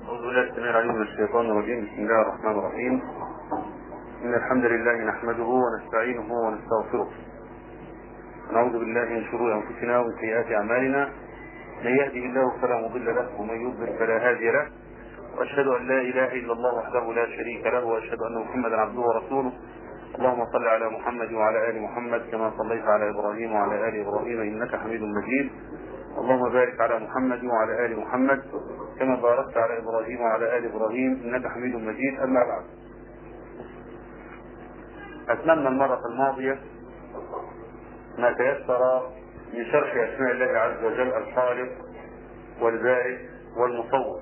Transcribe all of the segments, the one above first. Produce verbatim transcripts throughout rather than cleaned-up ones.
أعوذ بالله السميع العليم من الشيطان الرجيم. بسم الله الرحمن الرحيم. إن الحمد لله نحمده ونستعينه ونستغفره، ونعوذ بالله من شرور أنفسنا ومن سيئات أعمالنا. من يهده الله فلا مضل له ومن يضلل فلا هادي له، وأشهد أن لا إله إلا الله وحده لا شريك له، وأشهد أن محمدا عبده ورسوله. اللهم صل على محمد وعلى آل محمد كما صليت على إبراهيم وعلى آل إبراهيم إنك حميد مجيد. اللهم بارك على محمد وعلى آل محمد كما باركت على إبراهيم وعلى آل إبراهيم إنك حميد مجيد. أما بعد، أتممنا المرة الماضية ما تيسر من شرح أسماء الله عز وجل الخالق والبارئ والمصور،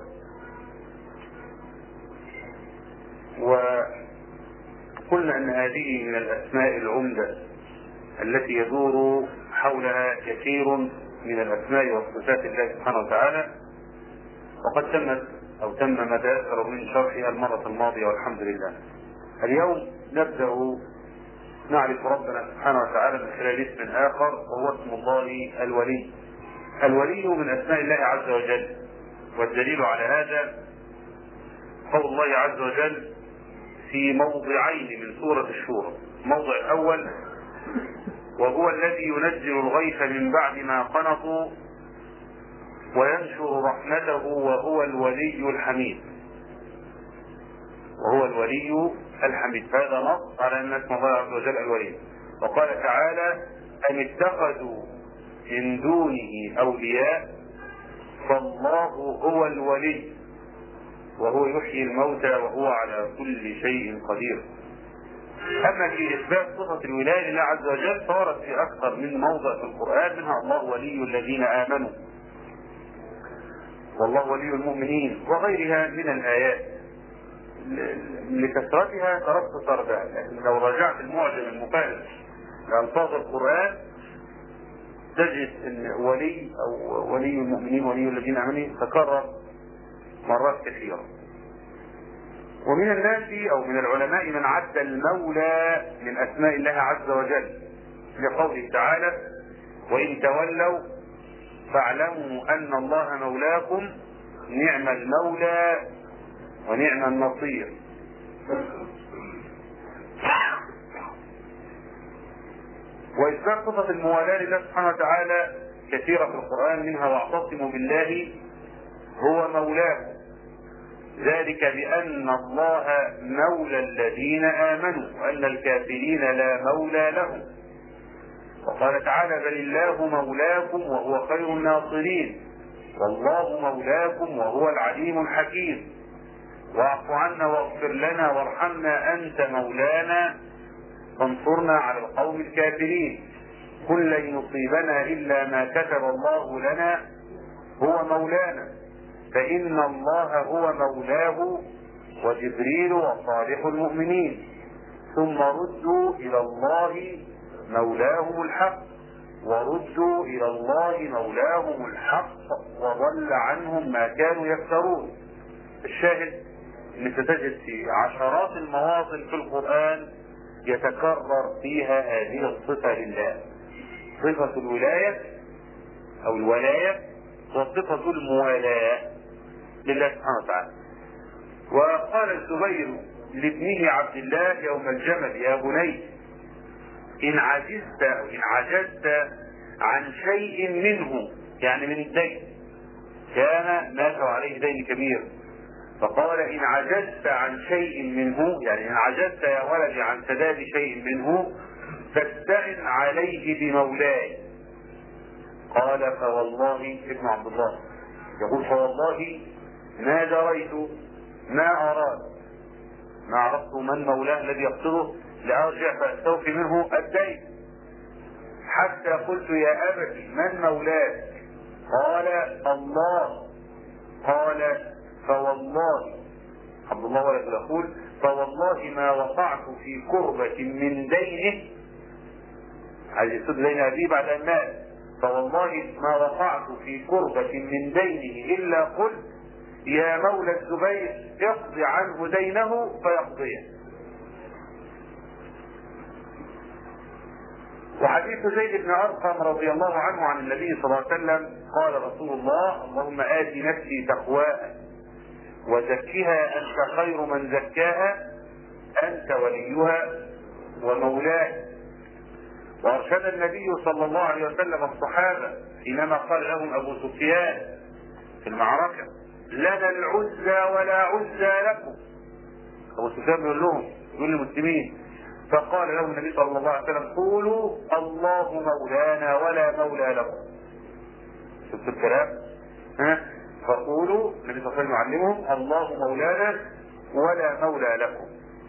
وقلنا أن هذه من الأسماء العمدة التي يدور حولها كثير من الأسماء والصفات الله سبحانه وتعالى، وقد تمت أو تم ما تيسر من شرحها المرة الماضية والحمد لله. اليوم نبدأ نعرف ربنا سبحانه وتعالى من خلال اسم آخر، وهو اسم الله الولي. الولي من أسماء الله عز وجل، والدليل على هذا قول الله عز وجل في موضعين من سورة الشورى. الموضع الأول: وهو الذي ينزل الغيث من بعد ما قنطوا وينشر رحمته وهو الولي الحميد. وهو الولي الحميد، هذا نص على أن اسم الله عز وجل الولي. وقال تعالى: أم اتخذوا من دونه أولياء فالله هو الولي وهو يحيي الموتى وهو على كل شيء قدير. أما في إثبات صفة الولاية لله عز وجل فورد في أكثر من موضع في القرآن، منها الله ولي الذين آمنوا، والله ولي المؤمنين، وغيرها من الآيات. لكثرتها تركت سردها، لكن لو رجعت المعجم المفارق لألفاظ القرآن تجد أن ولي أو ولي المؤمنين ولي الذين آمنوا تكرر مرات كثيرة. ومن الناس أو من العلماء من عد المولى من أسماء الله عز وجل، لقوله تعالى: وإن تولوا فاعلموا أن الله مولاكم نعم المولى ونعم النصير. وإثبات صفة الموالاة لله سبحانه وتعالى كثيرة في القرآن، منها: واعتصموا بالله هو مولاكم ذلك بأن الله مولى الذين آمنوا وأن الكافرين لا مولى لهم. وقال تعالى: بل الله مولاكم وهو خير الناصرين والله مولاكم وهو العليم الحكيم. واعف عنا واغفر لنا وارحمنا أنت مولانا فانصرنا على القوم الكافرين. قل لن يصيبنا إلا ما كتب الله لنا هو مولانا فإن الله هو مولاه وجبريل وصالح المؤمنين ثم ردوا إلى الله مولاهم الحق وردوا إلى الله مولاهم الحق وضل عنهم ما كانوا يفترون. الشاهد أن ستجد في عشرات المواطن في القرآن يتكرر فيها هذه الصفة لله، صفة الولاية أو الولاية وصفة الموالاة لله سبحانه وتعالى. وقال الزبير لابنه عبد الله يوم الجمل: يا بني إن عجزت أو إن عجزت عن شيء منه، يعني من الدين، كان مات عليه دين كبير، فقال: إن عجزت عن شيء منه، يعني إن عجزت يا ولدي عن سداد شيء منه فاستعن عليه بمولاي. قال: فوالله، ابن عبد الله يقول: فوالله ما دريت ما أراد، ما عرفت من مولاه الذي يقصده لأرجع فأستوفي منه الدين، حتى قلت: يا أبتي من مولاك؟ قال: الله. قال: فوالله، عبد الله ولد يقول: فوالله ما وقعت في كربة من دينه، عايز يسد دين أبيه بعد أن مات، فوالله ما وقعت في كربة من دينه إلا قلت: يا مولى الزبير اقض عنه دينه فيقضيه. وحديث زيد بن أرقم رضي الله عنه عن النبي صلى الله عليه وسلم قال رسول الله: اللهم آت نفسي تقواها وزكها أنت خير من زكاها أنت وليها ومولاها. وأرشد النبي صلى الله عليه وسلم الصحابة حينما قال لهم أبو سفيان في المعركة لنا العزى ولا عزى لكم. أبو سفيان بيقول لهم يقول للمسلمين، فقال لهم النبي صلى الله عليه وسلم قولوا الله مولانا ولا مولى لكم. شفتوا الكلام؟ ها؟ فقولوا النبي صلى الله عليه وسلم يعلمهم الله مولانا ولا مولى لكم.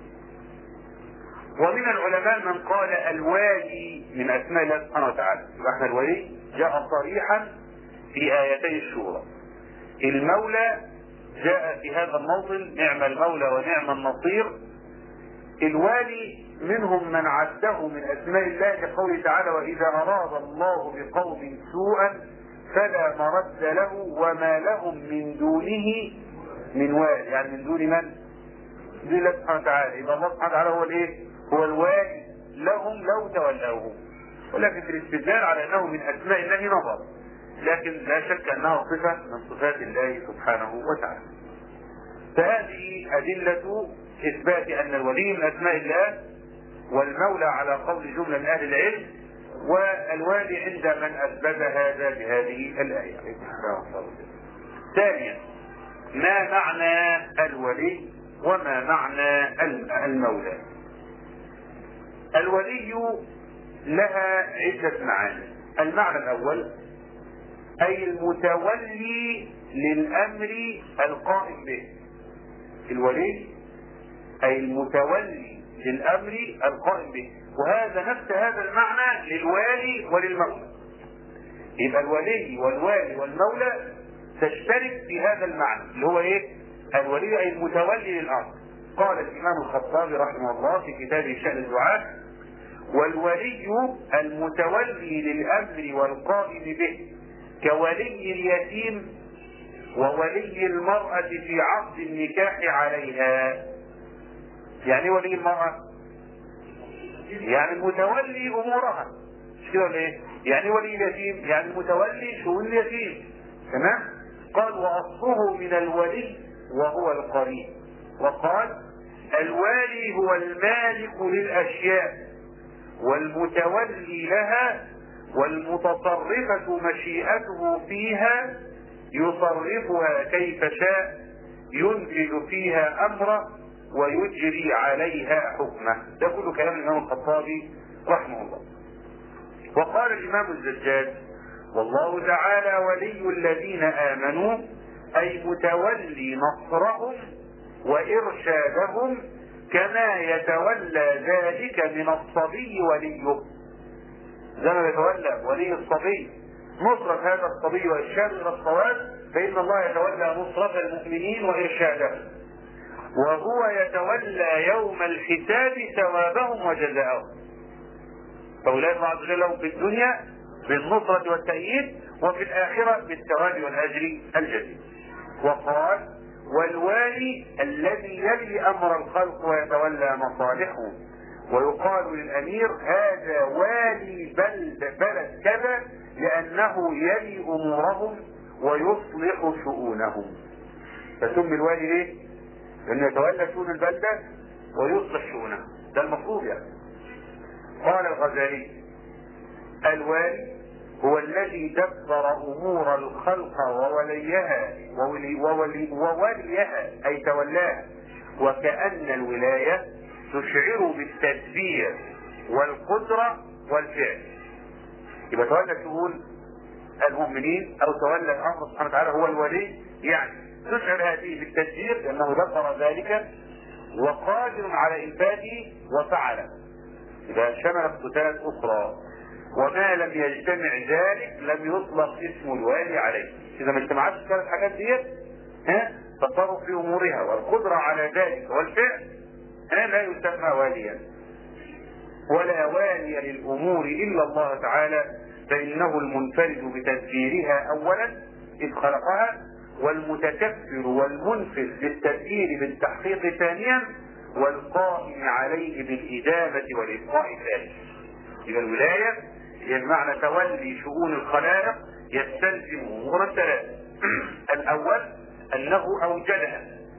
ومن العلماء من قال الوالي من اسماء الله سبحانه وتعالى. احنا الولي جاء صريحا في ايتي الشورى. المولى جاء في هذا الموطن نعم المولى ونعم النصير. الوالي منهم من عده من اسماء الله كقوله تعالى واذا اراد الله بقوم سوءا فلا مرد له وما لهم من دونه من والي. يعني من دون من؟ دون الله سبحانه وتعالى. يبقى الله سبحانه وتعالى هو الايه؟ هو الوالي لهم لو تولوه. ولكن في الاستدلال على انه من اسماء الله نظر، لكن لا شك انها صفه من صفات الله سبحانه وتعالى. فهذه ادله اثبات ان الولي من اسماء الله، والمولى على قول جمله من اهل العلم، والوالي عند من اثبت هذا بهذه الايه. ثانيا، ما معنى الولي وما معنى المولى؟ الولي لها عدة معاني. المعنى الأول أي المتولي للأمر القائم به. الولي أي المتولي للأمر القائم به، وهذا نفس هذا المعنى للوالي وللمولى. يبقى الولي والوالي والمولى تشترك في هذا المعنى اللي هو ايه؟ الولي أي المتولي للأمر. قال الإمام الخطابي رحمه الله في كتابه شأن الدعاء والولي المتولي للأمر والقائم به كولي اليتيم وولي المرأة في عقد النكاح عليها. يعني ولي المرأة يعني المتولي أمورها، مش كده ولا ايه؟ يعني ولي اليتيم يعني المتولي شؤون اليتيم. تمام؟ قال وأصله من الولي وهو القريب. وقال الوالي هو المالك للأشياء والمتولي لها والمتصرفة مشيئته فيها يصرفها كيف شاء ينفذ فيها أمره ويجري عليها حكمه. ده كله كلام الإمام الخطابي رحمه الله. وقال الإمام الزجاج والله تعالى ولي الذين آمنوا أي متولي نصرهم وإرشادهم كما يتولى ذلك من الصبي وليه. زي ما يتولى ولي الصبي نصرة هذا الصبي وإرشاده إلى الصواب، فإن الله يتولى نصرة المؤمنين وإرشادهم، وهو يتولى يوم الحساب ثوابهم وجزاءهم. فأولئك الله عز وجل لهم في الدنيا بالنصرة والتأييد، وفي الآخرة بالثواب والأجر الجزيل. وقال والوالي الذي يلي أمر الخلق ويتولى مصالحهم. ويقال للأمير هذا والي بلد بلد كذا لأنه يلي أمورهم ويصلح شؤونهم. فسمي الوالي ليه؟ لأنه يتولى شؤون البلدة ويصلح شؤونها. ده المفروض يعني. قال الغزالي الوالي هو الذي دبر أمور الخلق ووليها وولي وولي ووليها أي تولاها، وكأن الولاية تشعر بالتدبير والقدرة والفعل. يبقى تولى شؤون المؤمنين أو تولى الأمر سبحانه وتعالى هو الولي، يعني تشعر هذه بالتدبير لأنه دبر ذلك وقادر على إنفاذه وفعله. إذا شملت صفات أخرى وما لم يجتمع ذلك لم يطلق اسم الوالي عليه. إذا ما اجتمعتش الثلاث حاجات ديت ها تصرف في أمورها والقدرة على ذلك والفعل ها لا يسمى واليا. ولا والي للأمور إلا الله تعالى، فإنه المنفرد بتدبيرها أولا إذ خلقها، والمتكبر والمنفذ للتدبير بالتحقيق ثانيا، والقائم عليه بالإدامة والإبقاء ثالثا. إذا الولاية هي المعنى تولي شؤون الخلائق يستلزم أمورا ثلاثة. الأول أنه أوجدها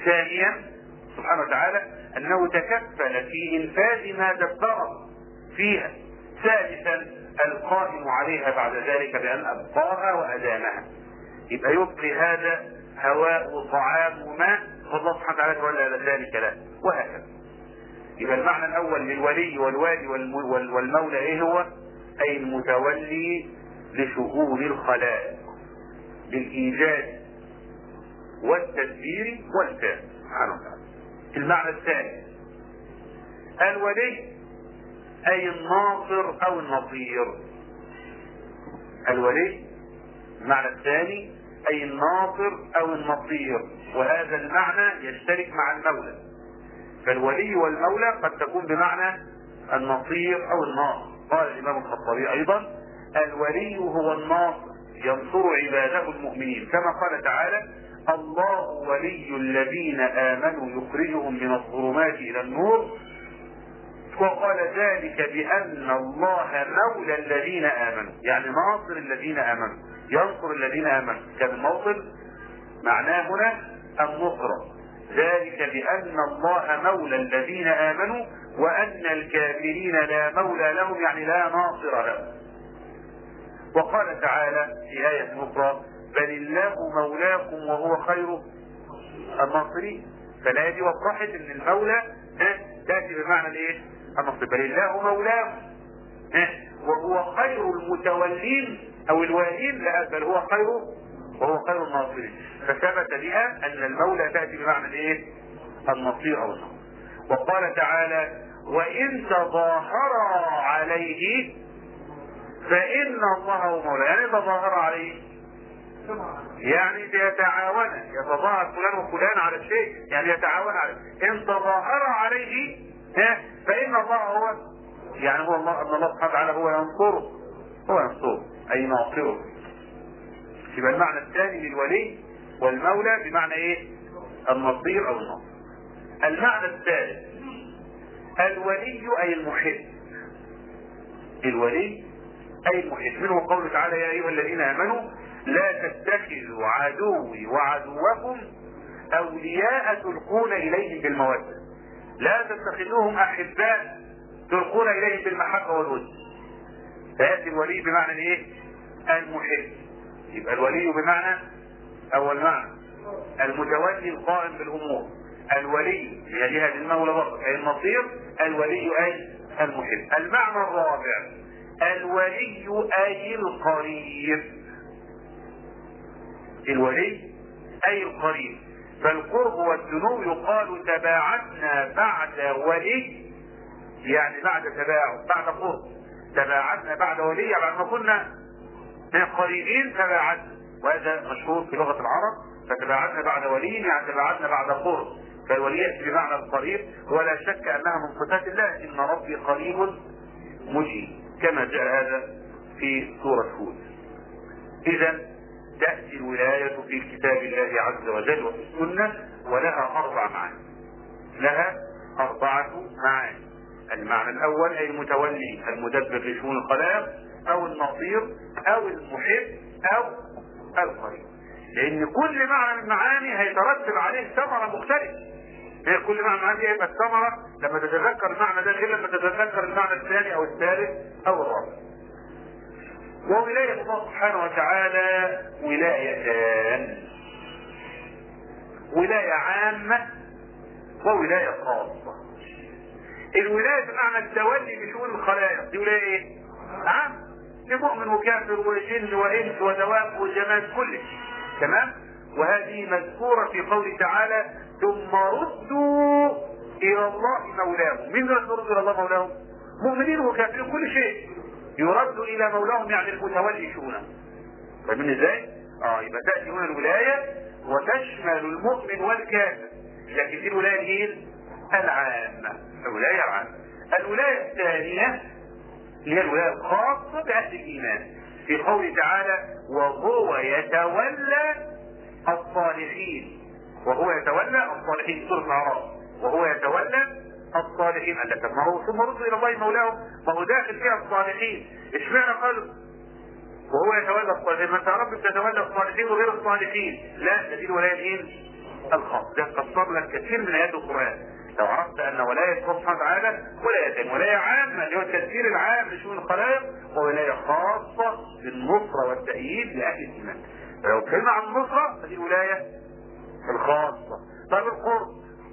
ثانيا سبحانه وتعالى أنه تكفل في إنفاذ ما دبر فيها. ثالثا القائم عليها بعد ذلك بأن أبقاها وأدامها. يبقى يبقي هذا هواء وطعام وماء والله سبحانه وتعالى تولى ذلك له، وهكذا. يبقى المعنى الأول للولي والوالي والمولى إيه هو؟ أي المتولي لشؤون الخلائق بالإيجاد والتدبير والفعل سبحانه وتعالى. المعنى الثاني الولي أي الناصر أو النصير. الولي المعنى الثاني أي الناصر أو النصير، وهذا المعنى يشترك مع المولى. فالولي والمولى قد تكون بمعنى النصير أو الناصر. قال الإمام الخطابي أيضا الولي هو الناصر ينصر عباده المؤمنين، كما قال تعالى الله ولي الذين آمنوا يخرجهم من الظلمات إلى النور، وقال ذلك بأن الله مولى الذين آمنوا، يعني ناصر الذين آمنوا، ينصر الذين آمنوا. كان الموصل معناه هنا النصرة، ذلك بأن الله مولى الذين آمنوا وأن الكافرين لا مولى لهم، يعني لا ناصر لهم. وقال تعالى في آية أخرى بل الله مولاكم وهو خير الناصرين. فالآية دي وضحت ان المولى تأتي بمعنى الايه؟ النصر. بل الله مولاكم وهو خير المتولين او الوالين، لا بل هو خير وهو خير الناصرين. فثبت بها ان المولى تأتي بمعنى الايه؟ النصير او النصر. وقال تعالى وإن تظاهر عليه فإن الله هو مولاه. يعني تظاهر عليه يعني يتعاون، يتظاهر فلان وفلان على الشيء، يعني يتعاون عليه. إن تظاهر عليه فإن الله هو، يعني هو الله، أن الله سبحانه وتعالى هو ينصره، هو ينصره أي ناصره. يبقى المعنى الثاني للولي والمولى بمعنى إيه؟ النصير أو الناصر. المعنى الثالث الولي أي المحب. الولي أي المحب، منه قوله تعالى يا أيها الذين آمنوا لا تتخذوا عدوي وعدوكم أولياء تلقون إليهم بالمودة. لا تتخذوهم أحباء تلقون إليهم بالمحبة والود. فيأتي الولي بمعنى إيه؟ المحب. يبقى الولي بمعنى أول معنى المتولي القائم بالأمور. الولي هي جهة المولى برضه أي النصير. الولي أي المحب. المعنى الرابع الولي أي القريب. الولي أي القريب. فالقرب والدنو يقال تباعدنا بعد ولي، يعني بعد تباعد، بعد قرب. تباعدنا بعد ولي، بعد ما كنا قريبين تباعدنا، وهذا مشهور في لغة العرب. فتباعدنا بعد ولي يعني تباعدنا بعد قرب. فالولي يأتي بمعنى القريب، ولا شك أنها من صفات الله إن ربي قريب مجيب، كما جاء هذا في سورة هود. إذا تأتي الولاية في كتاب الله عز وجل وفي السنة ولها أربع معاني. لها أربعة معاني. المعنى الأول أي المتولي المدبر لشؤون الخلائق أو النصير أو المحب أو القريب. لأن كل معنى من المعاني هيترتب عليه ثمرة مختلفة. هي كل معنى من المعاني هيبقى الثمرة لما تتذكر المعنى ده غير لما تتذكر المعنى الثاني أو الثالث أو الرابع. وولاية الله سبحانه وتعالى ولايتان: ولاية عامة وولاية خاصة. الولاية بمعنى التولي بشؤون الخلائق، دي ولاية ايه؟ عام، لمؤمن وكافر وجن وانس ودواب وجماد كله، تمام؟ وهذه مذكورة في قوله تعالى ثم ردوا إلى الله مولاهم. مين يرد إلى الله مولاهم؟ مؤمنين وكافرين كل شيء يرد إلى مولاهم، يعني المتولي شؤونه. فاهمين ازاي؟ اه يبقى تأتي هنا الولاية وتشمل المؤمن والكافر، لكن دي الولاية العامة، الولاية العامة. الولاية الثانية هي الولاية الخاصة بأهل الإيمان، في قوله تعالى وهو يتولى الصالحين. وهو يتولى الصالحين، سورة الأعراف. وهو يتولى الصالحين. قال لك ما هو ثم ردوا إلى الله مولاهم، ما هو داخل فيها الصالحين. اشمعنى قالوا وهو يتولى الصالحين؟ ما انت يا رب بتتولى الصالحين وغير الصالحين. لا، ده دي الولاية الايه؟ الخاص. ده فسر لك كثير من ايات القران. لو عرفت ان ولايه الله سبحانه وتعالى ولايتين، ولايه عامه اللي هو التدبير العام لشؤون الخلائق، وولايه خاصه بالنصره والتأييد لاهل الايمان. فلو اتكلمنا عن النصره فدي ولايه الخاصه. طيب القرب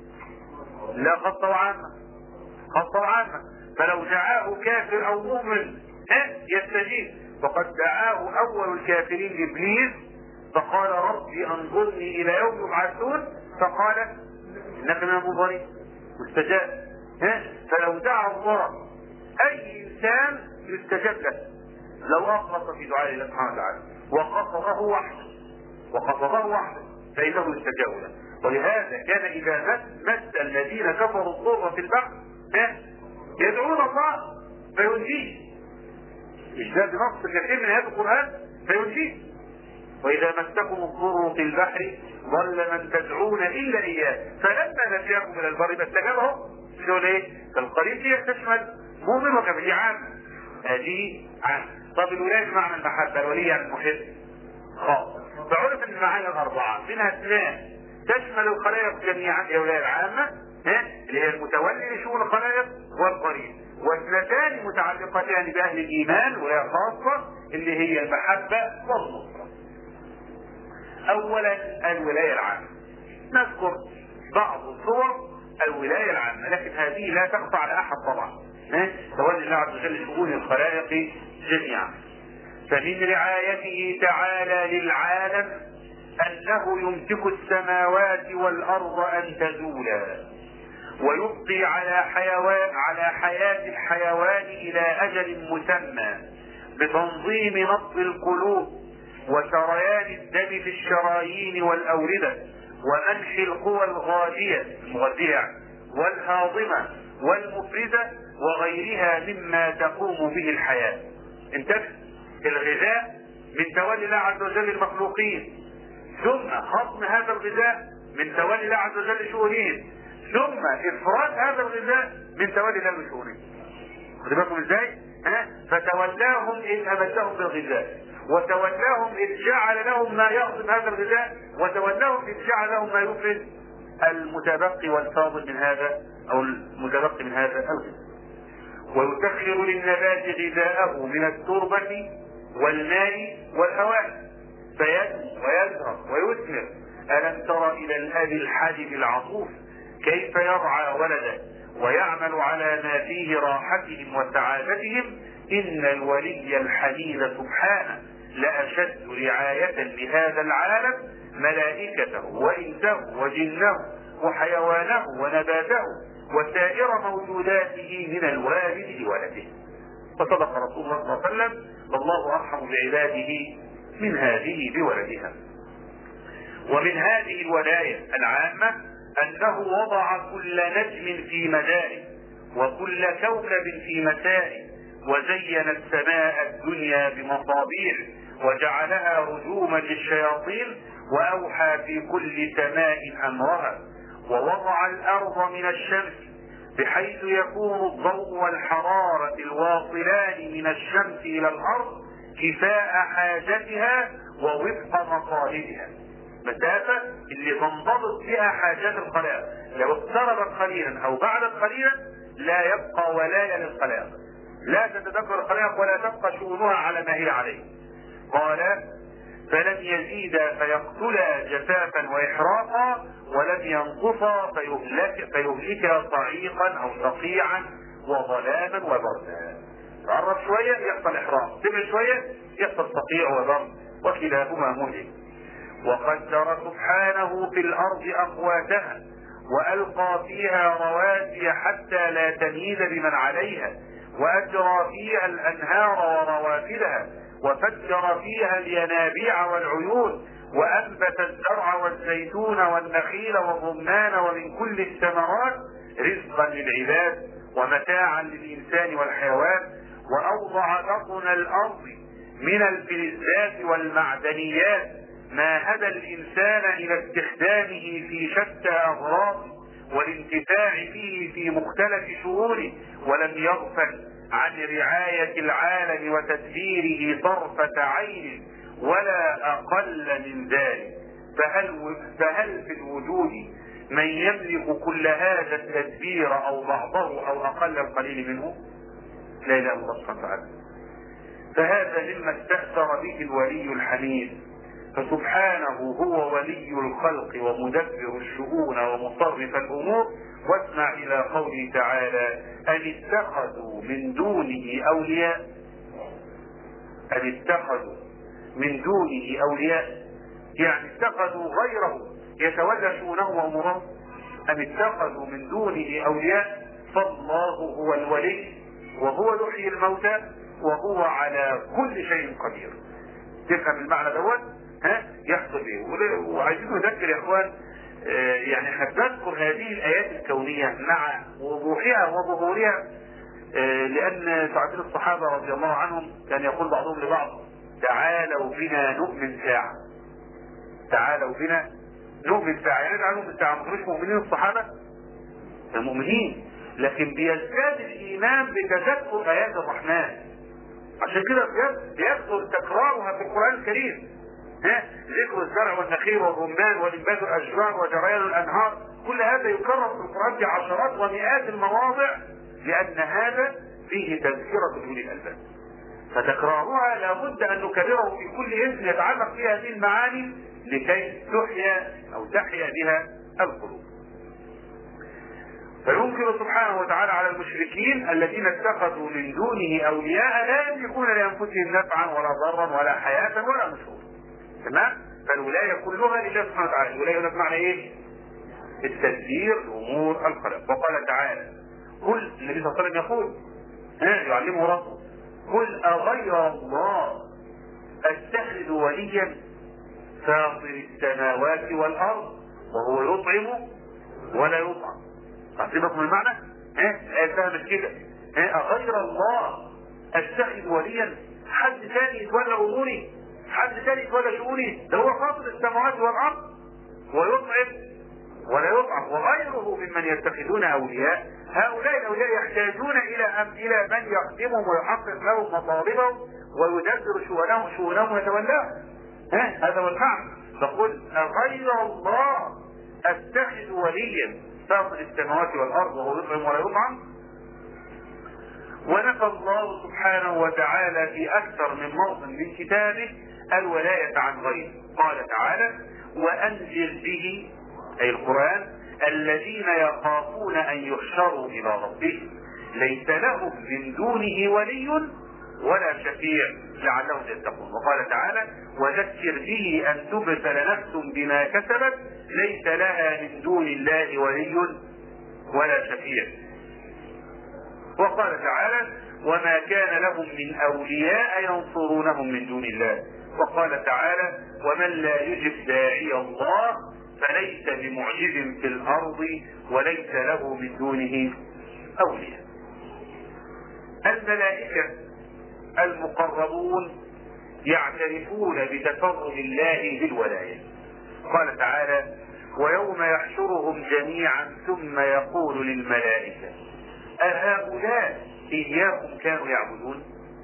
لا، خاصه وعامه، خاصه وعامه. فلو دعاه كافر او مؤمن يستجيب. وقد دعاه اول الكافرين ابليس فقال ربي انظرني الى يوم يبعثون، فقال انك من المنظرين، واستجاب. فلو دعا الله اي انسان يستجاب له لو اخلص في دعاء الله سبحانه وتعالى وقصده وحده، وقصده وحده فانه يستجاب له. ولهذا كان اذا مس الذين كفروا الضر في البحر يدعون الله فينجيه. مش ده بنص كثير من هذا القران فينجيه. واذا مسكم الضر في البحر ضل من تدعون الا اياه فلما نجاكم من البر فاستجابهم. شو ليه؟ فالقريب هي تشمل مؤمن وكافر، عام. هذه عام. طب الولايه بمعنى المحبه، الولي يعني المحب خاص. فعرف ان المعاني الاربعه منها اثنان تشمل الخلائق جميعا، هي الولايه العامه اللي هي المتولي لشؤون الخلائق والقريب، واثنتان متعلقتان باهل الايمان ولايه خاصه اللي هي المحبه والنصره. اولا الولايه العامه. نذكر بعض صور الولايه العامه، لكن هذه لا تخفى على احد طبعا. تولي الله عز وجل شؤون الخلائق جميعا. فمن رعايته تعالى للعالم انه يمسك السماوات والارض ان تزولا، ويبقي على حيوان على حياة الحيوان الى اجل مسمى بتنظيم نبض القلوب وسريان الدم في الشرايين والاوردة ومنح القوى الغادية المغذية والهاضمة والمفردة وغيرها مما تقوم به الحياة. انتبه، الغذاء من تولي الله عز وجل المخلوقين، ثم هضم هذا الغذاء من تولي الله عز وجل شؤونهم، ثم افراز هذا الغذاء من تولي الله من شؤونهم. خدوا بالكم ازاي؟ ها؟ فتولاهم ان امدهم بالغذاء، وتولاهم ان جعل لهم ما يهضم هذا الغذاء، وتولاهم ان جعل لهم ما يفرز المتبقي والفاضل من هذا او المتبقي من هذا الغذاء. ويسخر للنبات غذاءه من التربة والماء والهواء فينمو ويزهر ويثمر. ألم تر إلى الأب الحليم العطوف كيف يرعى ولده ويعمل على ما فيه راحتهم وسعادتهم؟ إن الولي الحميد سبحانه لأشد رعاية لهذا العالم ملائكته وإنسه وجنه وحيوانه ونباته وسائر موجوداته من الوالد لولده. فصدق رسول الله صلى الله عليه وسلم: والله أرحم بعباده من هذه بولدها. ومن هذه الولاية العامة أنه وضع كل نجم في مداره وكل كوكب في مساره، وزين السماء الدنيا بمصابيح وجعلها رجوما للشياطين، وأوحى في كل سماء أمرها، ووضع الأرض من الشمس بحيث يكون الضوء والحرارة الواصلان من الشمس إلى الأرض كفاء حاجتها ووفق مصالحها، مسافة اللي تنضبط بها حاجات الخلائق. لو اقتربت قليلا أو بعدت قليلا لا يبقى ولاية للخلائق، لا تتدبر الخلائق ولا تبقى شؤونها على ما هي عليه. قال: فلم يزيدا فيقتلا جفافا وإحراقا، ولم ينقصا فيهلك فيهلكا صعيقا أو صقيعا وظلاما وبردا. تعرف شوية يحصل إحراق، تبعد شوية يحصل صقيع وبرد، وكلاهما مهلك. وقدر سبحانه في الأرض أقواتها وألقى فيها رواسي حتى لا تميد بمن عليها، وأجرى فيها الأنهار وروافدها، وفجر فيها الينابيع والعيون، وأنبت الزرع والزيتون والنخيل والرمان ومن كل الثمرات رزقا للعباد ومتاعا للإنسان والحيوان. وأوضع بطن الأرض من الفلزات والمعدنيات ما هدى الإنسان إلى استخدامه في شتى أغراضه والانتفاع به في مختلف شؤونه، ولم يغفل عن رعاية العالم وتدبيره طرفة عين ولا أقل من ذلك. فهل, فهل في الوجود من يملك كل هذا التدبير او بعضه او اقل القليل منه؟ لا اله الا الله سبحانه وتعالى. فهذا مما استأثر به الولي الحميد، فسبحانه هو ولي الخلق ومدبر الشؤون ومصرف الامور. واسمع الى قوله تعالى: ان اتخذوا من دونه اولياء، ان اتخذوا من دونه اولياء، يعني اتخذوا غيره يتولى شؤونه وامورهم. ان اتخذوا من دونه اولياء، فالله هو الولي وهو يحيي الموتى وهو على كل شيء قدير. تفهم المعنى دوت؟ ها يحصل ايه؟ وعايزين نذكر يا اخوان، آه يعني احنا بنذكر هذه الايات الكونيه مع وضوحها وظهورها، آه لان ساعتين الصحابه رضي الله عنهم كان يقول بعضهم لبعض: تعالوا بنا نؤمن ساعه. تعالوا بنا نؤمن ساعه، يعني تعالوا نؤمن ساعه. ما كانوش مؤمنين الصحابه؟ المؤمنين، لكن بيزداد الايمان بتذكر ايات الرحمن. عشان كده بيكثر تكرارها في القران الكريم. ها ذكر الزرع والنخيل والرمان وانبات الاشجار وجريان الانهار، كل هذا يكرر في القران في عشرات ومئات المواضع، لان هذا فيه تذكره اولي الالباب. فتكرارها لابد ان نكرره في كل اسم يتعلق فيها هذه المعاني لكي تحيا او تحيا بها القلوب. فينكر سبحانه وتعالى على المشركين الذين اتخذوا من دونه اولياء لا يملكون لانفسهم نفعا ولا ضرا ولا حياه ولا نشورا. تمام؟ فالولايه كلها لله سبحانه وتعالى. الولايه هنا بمعنى ايه؟ التدبير امور الخلق. وقال تعالى: قل، النبي صلى الله عليه وسلم يقول ها يعلمه ربه: قل اغير الله اتخذ وليا فاطر السماوات والارض وهو يطعم ولا يطعم. تعطيبكم المعنى؟ ها الايه فهمت كده. ها اغير الله اتخذ وليا؟ حد ثاني يتولى اموري؟ حد ثاني يتولى شؤوني؟ ده هو فاطر السماوات والارض ويطعم ولا يطعم. وغيره ممن يتخذون اولياء، هؤلاء الاولياء يحتاجون الى أم الى من يخدمهم ويحقق لهم مطالبهم ويدبر شؤونهم شؤونهم ويتولاهم. ها هذا هو المعنى. فقل اغير الله اتخذ وليا فاطر السماوات والارض وهو يطعم ولا يطعم. ونفى الله سبحانه وتعالى في اكثر من موطن من كتابه الولاية عن غيره. قال تعالى: وانذر به، اي القرآن، الذين يخافون ان يحشروا الى ربهم ليس لهم من دونه ولي ولا شفيع لعلهم يتقون. وقال تعالى: وذكر به ان تبتل نفس بما كسبت ليس لها من دون الله ولي ولا شفيع. وقال تعالى: وما كان لهم من اولياء ينصرونهم من دون الله. وقال تعالى: ومن لا يجب داعي الله فليس بمعجز في الارض وليس له من دونه اولياء. الملائكة المقربون يعترفون بتفرد الله بالولاية. قال تعالى: ويوم يحشرهم جميعا ثم يقول للملائكة أهؤلاء إياكم كانوا يعبدون؟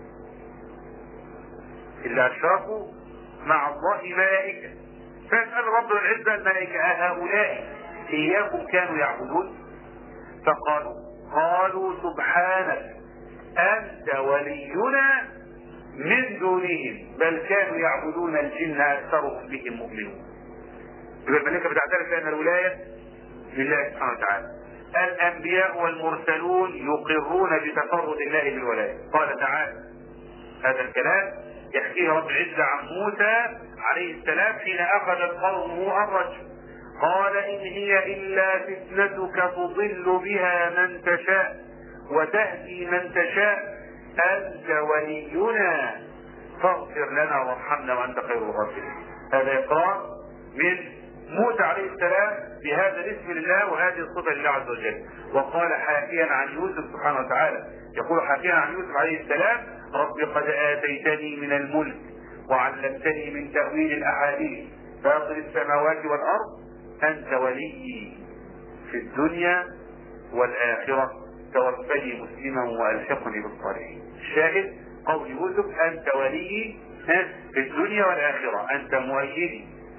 اللي أشركوا مع الله ملائكة، فيسأل رب العزة الملائكة أهؤلاء إياكم كانوا يعبدون؟ فقالوا قالوا سبحانك أنت ولينا من دونهم بل كانوا يعبدون الجن أكثرهم بهم مؤمنون. يبقى الملائكة بتعترف بأن الولاية لله سبحانه وتعالى. الأنبياء والمرسلون يقرون بتفرد الله بالولاية. قال تعالى هذا الكلام يحكيه رب العزة عن موسى عليه السلام حين أخذ قومه الرجم. قال إن هي إلا فتنتك تضل بها من تشاء وتهدي من تشاء أنت ولينا فاغفر لنا وارحمنا وأنت خير الغافرين. هذا إقرار من موسى عليه السلام بهذا الاسم لله وهذه الصفة لله عز وجل. وقال حاكيا عن يوسف سبحانه وتعالى، يقول حاكيا عن يوسف عليه السلام: رب قد آتيتني من الملك وعلمتني من تأويل الأحاديث فاطر السماوات والأرض أنت وليي في الدنيا والآخرة توفني مسلما وألحقني بالصالحين. الشاهد قول يوسف: أنت وليي في الدنيا والآخرة، أنت مؤيدي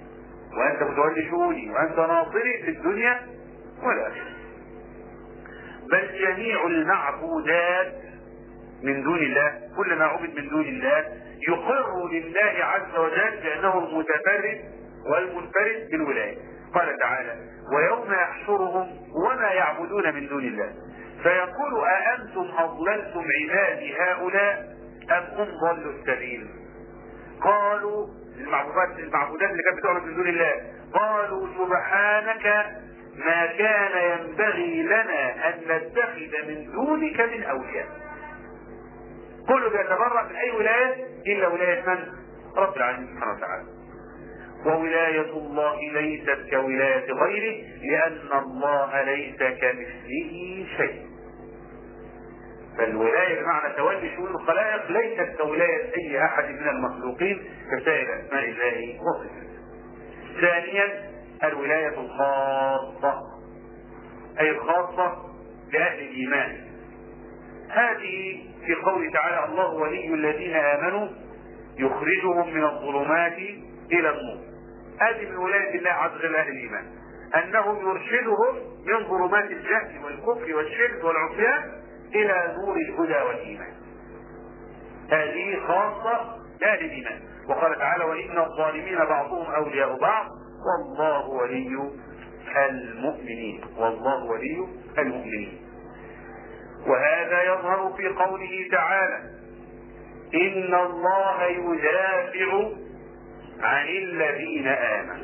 وانت متولي شؤوني وانت ناصري في الدنيا والاخره. بل جميع المعبودات من دون الله، كل ما عبد من دون الله يقر لله عز وجل بانه المتفرد والمنفرد بالولايه. قال تعالى: ويوم يحشرهم وما يعبدون من دون الله فيقول أأنتم أضللتم عبادي هؤلاء أم هم ضلوا السبيل. قالوا المعبودات المعبودات اللي كانت بتعبد من دون الله قالوا سبحانك ما كان ينبغي لنا أن نتخذ من دونك من أولياء. كله بيتبرأ من أي ولاية إلا ولاية من؟ رب العالمين سبحانه وتعالى. وولاية الله ليست كولاية غيره لأن الله ليس كمثله شيء. فالولاية بمعنى تولي شؤون الخلائق ليست كولاية أي أحد من المخلوقين كسائر أسماء الله وصفاته. ثانيا الولاية الخاصة، أي الخاصة لأهل الإيمان. هذه في قوله تعالى: الله ولي الذين آمنوا يخرجهم من الظلمات إلى النور. هذه من ولاية الله عز وجل أهل الإيمان، أنه يرشدهم من ظلمات الجهل والكفر والشرك والعصيان إلى نور الهدى والإيمان. هذه خاصة بأهل الإيمان. وقال تعالى: وإن الظالمين بعضهم أولياء بعض والله ولي المؤمنين. والله ولي المؤمنين. وهذا يظهر في قوله تعالى: إن الله يدافع عن الذين آمنوا.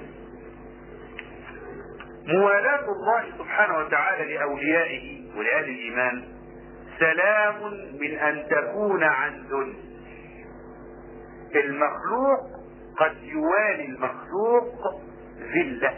موالاة الله سبحانه وتعالى لأوليائه ولأهل الإيمان سلام من أن تكون عن ذل. المخلوق قد يوالي المخلوق ذلة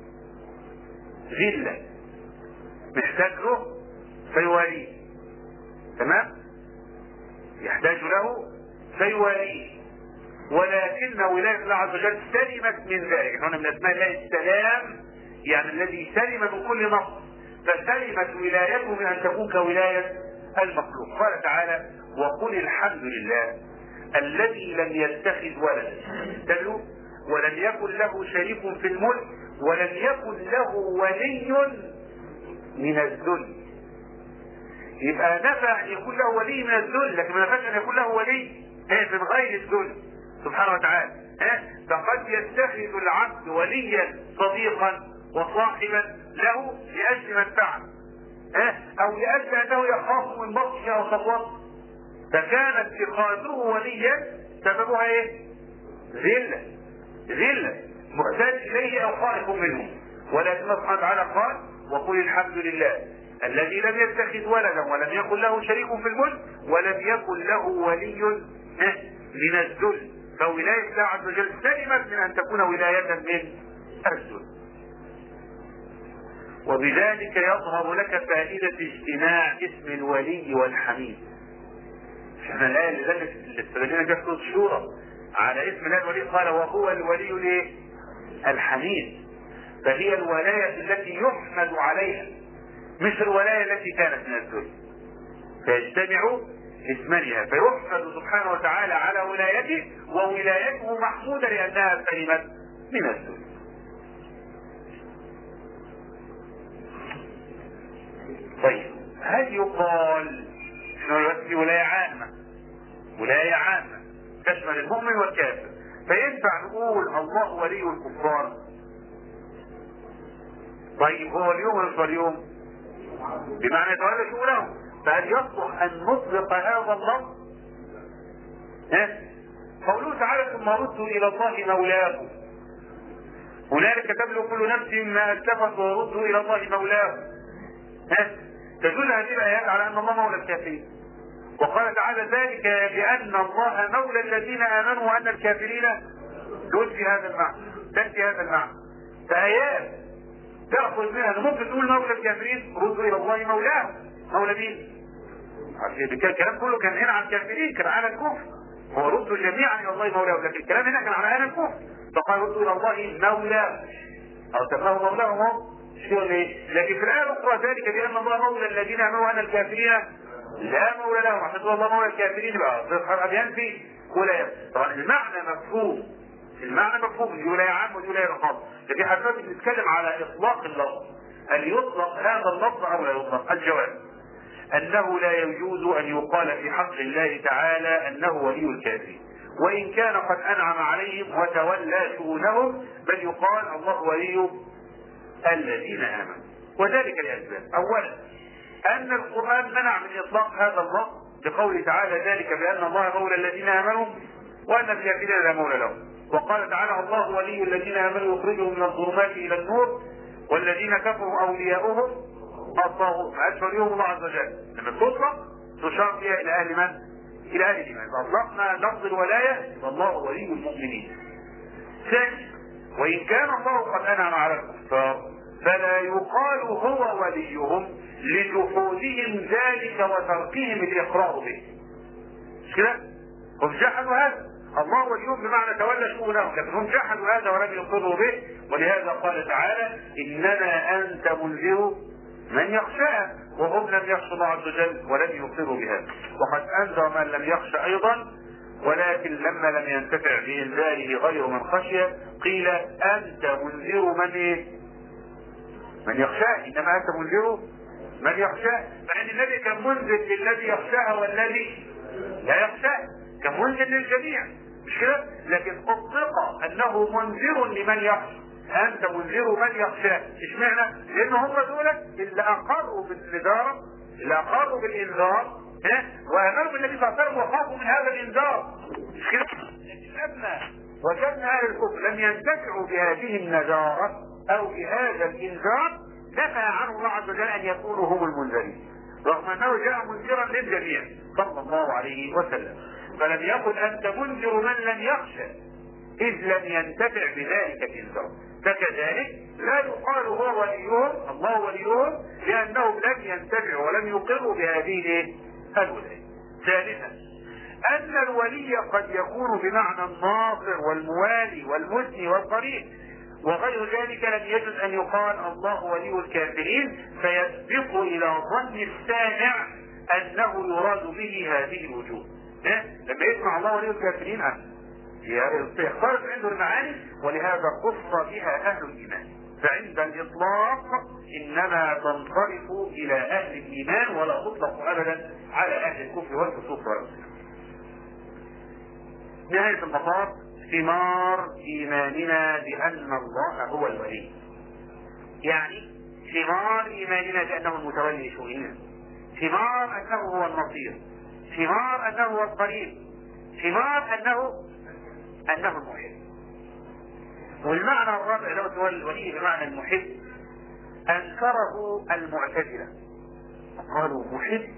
ذلة محتاج له فيواليه، تمام؟ يحتاج له فيواليه. ولكن ولاية الله عز وجل سلمت من ذلك. هنا من اسماء الله السلام، يعني الذي سلم من كل نقص، فسلمت ولايته من ان تكون كولاية المخلوق. قال تعالى: وقل الحمد لله الذي لم يتخذ ولدا ولم يكن له شريك في الملك ولم يكن له ولي من الذل. يبقى نفى ان يكون له ولي من الذل، لكن ما نفاش ان يكون له ولي من غير الذل سبحانه وتعالى. فقد يتخذ العبد وليا صديقا وصاحبا له لاجل منفعه، او لاجل انه يخاف من بطشه او خطوه، فكان اتخاذه وليا سببها ايه؟ ذله ذله محتاج اليه او خائف منه. ولكن الله سبحانه وتعالى قال: وقل الحمد لله الذي لم يتخذ ولدا ولم يكن له شريك في الملك ولم يكن له ولي من الذل. فولاية الله عز وجل سلمت من ان تكون ولاية من الذل. وبذلك يظهر لك فائدة اجتماع اسم الولي والحميد. احنا الآية اللي استدلنا بها في سورة الشورى على اسم الله الولي قال: وهو الولي ليه؟ الحميد. فهي الولاية التي يحمد عليها مش الولاية التي كانت من الذل. فيجتمع اسمانها فيحمد سبحانه وتعالى على ولايته، وولايته محمودة لأنها سلمت من الذل. طيب هل يقال انه في ولاية عامة ولاية عامة تشمل المؤمن والكافر، فينفع نقول الله ولي الكفار؟ طيب هو اليوم ولا اليوم؟ بمعنى يتولى شؤونهم. فهل يصلح ان نطلق هذا اللفظ؟ ها؟ قوله تعالى: ثم ردوا الى الله مولاهم هنالك تبلغ كل نفس ما اسلفت وردوا الى الله مولاهم. ها؟ تدل هذه الايات على ان الله مولى الكافرين. وقال تعالى: ذلك بان الله مولى الذين امنوا وان الكافرين تؤتي هذا المعنى تأتي هذا المعنى. فآيات تأخذ منها ممكن تقول مولى الكافرين ردوا الى الله مولاهم. مولى مين؟ الكلام كله كان هنا عن الكافرين، كان عن الكفر. هو ردوا جميعا الى الله مولاهم، لكن الكلام هنا كان عن اهل الكفر. فقال ردوا الى الله مولاهم او سماه مولاهم هم. لكن في الآية الأخرى ذلك بأن الله مولى الذين آمنوا وأن الكافرين لا مولى لهم. عشان تقول الله مولى الكافرين بقى ينفي ولاية. طبعا المعنى مفهوم، المعنى مفهوم، دي ولاية عامة ودي ولاية خاصة، لكن حضرتك بنتكلم على إطلاق اللفظ، هل يطلق هذا اللفظ أو لا يطلق؟ الجواب أنه لا يجوز أن يقال في حق الله تعالى أنه ولي الكافرين، وإن كان قد أنعم عليهم وتولى شؤونهم، بل يقال الله ولي الذين آمنوا، وذلك لأسباب. أولا أن القرآن منع من إطلاق هذا اللفظ بقوله تعالى ذلك بأن الله مولى الذين آمنوا وأن الكافرين لا مولى لهم، وقال تعالى الله ولي الذين آمنوا يخرجهم من الظلمات إلى النور والذين كفروا أولياؤهم الطاغوت، ما وليهم الله عز وجل. لما تطلق تشار فيها إلى أهل من؟ إلى أهل الإيمان. فأطلقنا لفظ الولاية فالله ولي المؤمنين. ثاني وإن كان الله قد أنعم على الكفار فلا يقال هو وليهم لجحودهم ذلك وتركهم الإقرار به. مش كده؟ هم جحدوا هذا، الله وليهم بمعنى تولى شؤونهم، لكن هم جحدوا هذا ولم يقروا به، ولهذا قال تعالى إنما أنت منذر من يخشى، وهم لم يخشوا الله عز وجل ولم يقروا بهذا. وقد أنذر من لم يخشى أيضا، ولكن لما لم ينتفع بإنذاره غير من خشي قيل أنت منذر من إيه؟ من يخشاه، إنما أنت منذر من يخشاه، فإن النبي كان منذر للذي يخشاه والذي لا يخشاه، كان منذر للجميع، مش كده؟ لكن أطلق أنه منذر لمن يخشى، أنت منذر من يخشاه. اشمعنى؟ لأن هم دول اللي أقروا بالنذار، اللي أقروا بالإنذار، ها؟ وأمروا بالنبي صلى الله عليه وسلم وخافوا من هذا الإنذار، مش كده؟ لكن لما وجدنا أهل الكفر لم ينتفعوا بهذه النذارة أو بهذا الإنذار نفى عنه الله عز وجل أن يكونوا هم المنذرين، رغم أنه جاء منذرا للجميع صلى الله عليه وسلم. فلم يقل أنت منذر من لم يخشى إذ لم ينتفع بذلك الإنذار. فكذلك لا يقال هو وليهم الله وليهم لأنهم لم ينتفعوا ولم يقروا بهذه الولاية. ثالثا أن الولي قد يكون بمعنى الناصر والموالي والمثني والقريب، وغير ذلك لم يجوز أن يقال الله ولي الكافرين فيسبق إلى ظن السامع أنه يراد به هذه الوجوه. إيه؟ لما يسمع الله ولي الكافرين يختلف عنده المعاني، ولهذا خص بها أهل الإيمان. فعند الإطلاق إنما تنصرف إلى أهل الإيمان ولا تطلق أبدا على أهل الكفر والفسوق والعصيان. نهاية المطاف ثمار إيماننا بأن الله هو الولي، يعني ثمار إيماننا بأنه المتولي شؤوننا، ثمار أنه هو النصير، ثمار أنه هو القريب، ثمار أنه أنه المحب. والمعنى الرابع لو تولي الولي بمعنى المحب أنكره المعتزلة، قالوا محب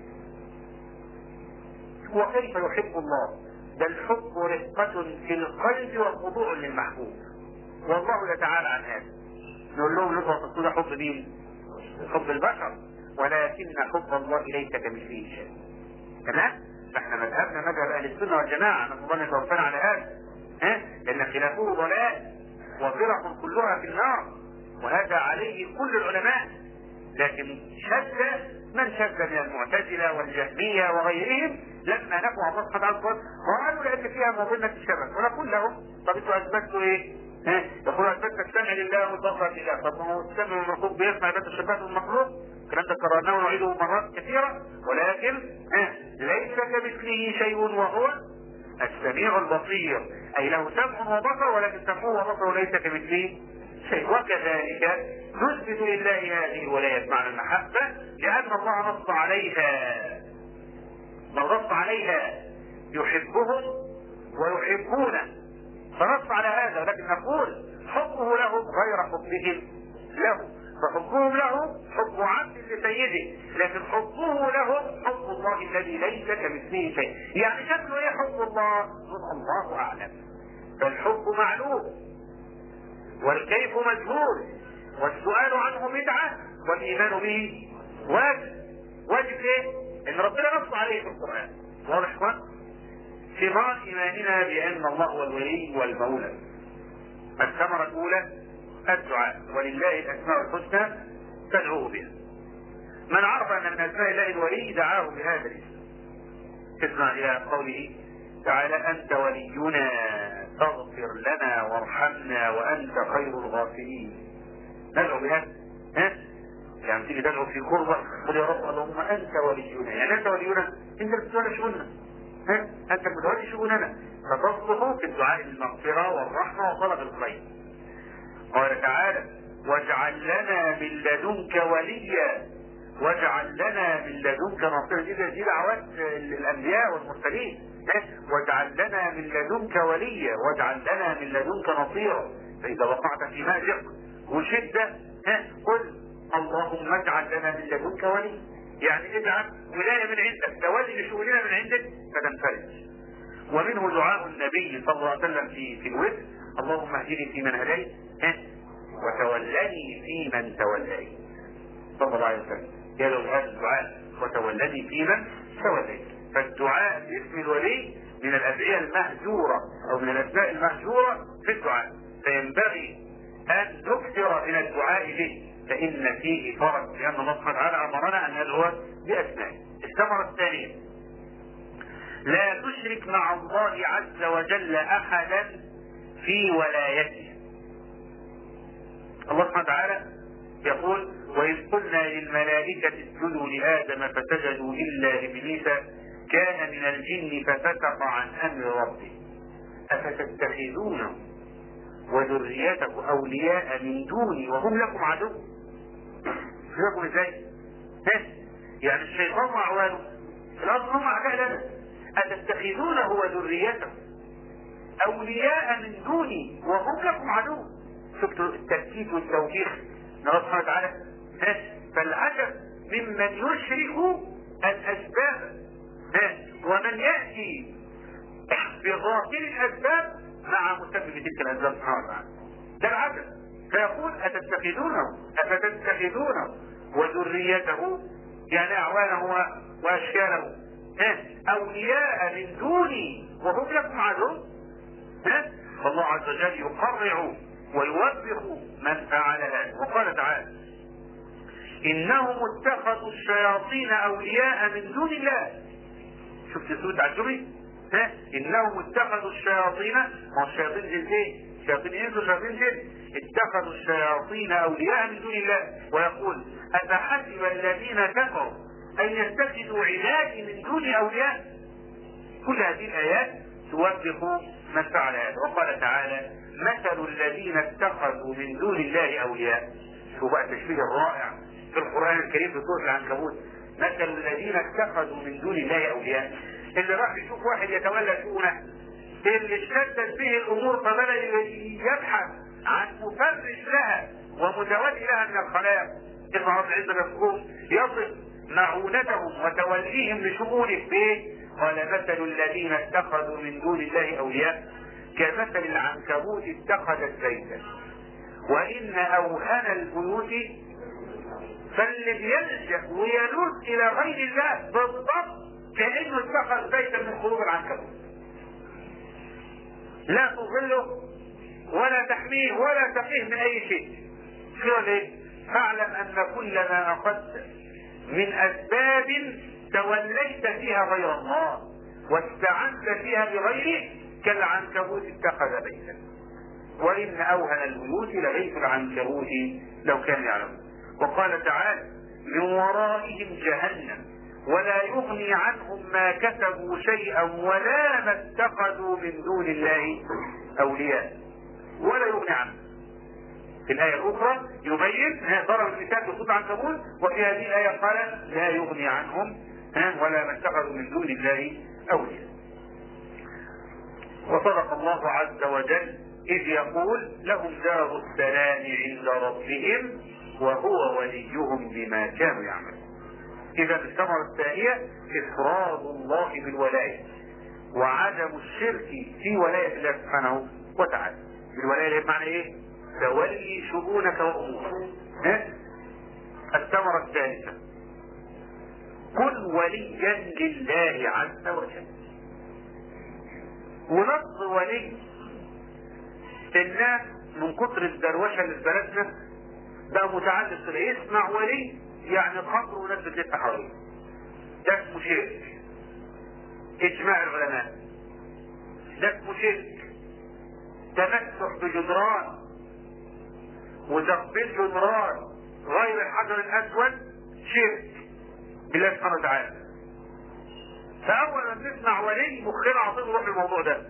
وكيف يحب الله؟ بل الحب رقة في القلب وخضوع للمحبوب، والله تعالى عن هذا. نقول لهم لطفا تقول حب مين؟ حب البشر، ولكن حب الله ليس كمثله شيء. تمام؟ فاحنا مذهبنا مذهب اهل السنه والجماعه، نسال الله ان يتوفانا على هذا، ها؟ لان خلافه ضلال وفرق كلها في النار، وهذا عليه كل العلماء. لكن شذ من شذ من المعتزله والجهميه وغيرهم لما نفوا الله سبحانه وتعالى وقالوا لان فيها مظنه الشبه، ونقول لهم طب انتوا اثبتوا ايه؟ ها؟ يقولوا اثبتنا السمع لله والبصر لله، طب ما هو السمع والمخلوق بيسمع بس الشباب المخلوق، الكلام ده كررناه ونعيده مرات كثيره، ولكن ها؟ ليس كمثله شيء وهو السميع البصير، اي له سمع وبصر ولكن سمعه وبصره ليس كمثله شيء. وكذلك نثبت لله هذه الولاية معنى المحبة لأن الله نص عليها، لو نص عليها يحبهم ويحبونه فنص على هذا، ولكن نقول حبه لهم غير حبهم له، فحبهم له حب عبد لسيده، لكن حبه لهم حب الله الذي ليس كمثله شيء. يعني شكله ايه حب الله؟ الله اعلم، فالحب معلوم والكيف مجهول والسؤال عنه بدعة والإيمان به واجب. واجب ايه؟ ان ربنا نص عليه في القرآن. واضح اخوان؟ ثمار ايماننا بان الله هو الولي والمولى. الثمرة الاولى الدعاء، ولله الاسماء الحسنى تدعوه بها. من عرف ان من اسماء الله الولي دعاه بهذا الاسم. اسمع الى قوله تعالى انت ولينا اغفر لنا وارحمنا وانت خير الغافرين. ندعو بهذا. ها؟ يعني تيجي تدعو في قربة قل يا رب اللهم انت ولينا، يعني انت ولينا، انت اللي بتولي شؤوننا. ها؟ انت بتولي شؤوننا، فتصلح في الدعاء المغفرة والرحمة وطلب الخير. قال تعالى واجعل لنا من لدنك وليا واجعل لنا من لدنك نصيرا. دي دي دعوات الانبياء والمرسلين. واجعل لنا من لدنك وليا واجعل لنا من لدنك نصيرا. فاذا وقعت في مأزق وشدة قل اللهم اجعل لنا من لدنك وليا، يعني اجعل ولاية من عندك، تولي لشؤوننا من عندك فتنفرج. ومنه دعاء النبي صلى الله عليه وسلم في في الوتر اللهم اهدني فيمن هديت وتولني فيمن توليت. صلى الله عليه وسلم يدعو هذا الدعاء وتولني فيمن توليت. فالدعاء باسم الولي من الادعية المهجورة او من الاسماء المهجورة في الدعاء، فينبغي ان نكثر من الدعاء به فان فيه فرج، لان الله سبحانه وتعالى امرنا ان ندعو باسمائه. الثمرة الثانية لا تشرك مع الله عز وجل احدا في ولايته. الله سبحانه وتعالى يقول وإذ قلنا للملائكة اسجدوا لآدم فسجدوا إلا إبليس كان من الجن ففسق عن أمر ربه أفتتخذونه وذريته أولياء من دوني وهم لكم عدو. لكم ازاي؟ يعني الشيطان وأعوانه الأصل هم أعداء لنا. أتتخذونه وذريته أولياء من دوني وهم لكم عدو. شفتوا التأكيد والتوجيه من الله سبحانه وتعالى. فالعجب ممن يشرك الأسباب ومن يأتي بظاهر الأسباب مع مسبب تلك الأسباب سبحانه وتعالى. ده العجب. فيقول أتتخذونه أفتتخذونه وذريته يعني أعوانه وأشكاله أولياء من دوني وهم لكم عدو. فالله عز وجل يقرع ويوبخ من فعل هذا. وقال تعالى إنهم اتخذوا الشياطين أولياء من دون الله. شفت سورة عجبي؟ ها إنهم اتخذوا الشياطين، ما الشياطين جنسين، شياطين إنس وشياطين جن، اتخذوا الشياطين أولياء من دون الله. ويقول أفحسب الذين كفروا أن يتخذوا عبادي من دون أولياء. كل هذه الآيات توبخ من فعل هذا. وقال تعالى مثل الذين اتخذوا من دون الله أولياء. شو بقى التشبيه الرائع في القرآن الكريم في سورة العنكبوت. مثل الذين اتخذوا من دون الله أولياء، اللي راح يشوف واحد يتولى شؤونه، اللي اشتدت به الأمور فبدأ يبحث عن مفرج لها ومتولي لها من الخلاق. إن رب العزة يقول يصف معونتهم وتوليهم لشؤونه به. قال مثل الذين اتخذوا من دون الله أولياء كمثل العنكبوت اتخذت بيتا وإن أوهن البيوت. فاللي بيلجأ ويلوذ إلى غير الله بالضبط كأنه اتخذ بيتا من قلوب العنكبوت، لا تظله ولا تحميه ولا تقيه من أي شيء. شو ليه؟ فاعلم أن كل ما أخذت من أسباب توليت فيها غير الله واستعنت فيها بغيره كالعنكبوت اتخذ بيتا وإن أوهن البيوت لبيت العنكبوت لو كان يعلم. وقال تعالى من ورائهم جهنم ولا يغني عنهم ما كسبوا شيئا ولا ما اتخذوا من دون الله أولياء ولا يغني عنهم. في الآية الأخرى يبين ضرب المثال بصوت عنكبوت، وفي هذه الآية قال لا يغني عنهم ولا ما اتخذوا من دون الله أولياء. وصدق الله عز وجل إذ يقول لهم دار السلام عند ربهم وهو وليهم بما كانوا يعملون. إذا الثمرة الثانية إفراد الله بالولاية وعدم الشرك في ولاية الله سبحانه وتعالى. بالولاية بمعنى إيه؟ تولي شؤونك وأمورك. الثمرة الثالثة كن وليا لله عز وجل. ولفظ ولي الناس من كتر الدروشه اللي في بلدنا بقى متعدد. يسمع ولي يعني خمر وناس بتلف حواليه، ده اسمه شرك. اجماع العلماء ده اسمه شرك. تمسح بجدران وتقبيل جدران غير الحجر الاسود شرك بالله سبحانه وتعالى. فاول ما نسمع ولي مخنا على طول نروح الموضوع ده،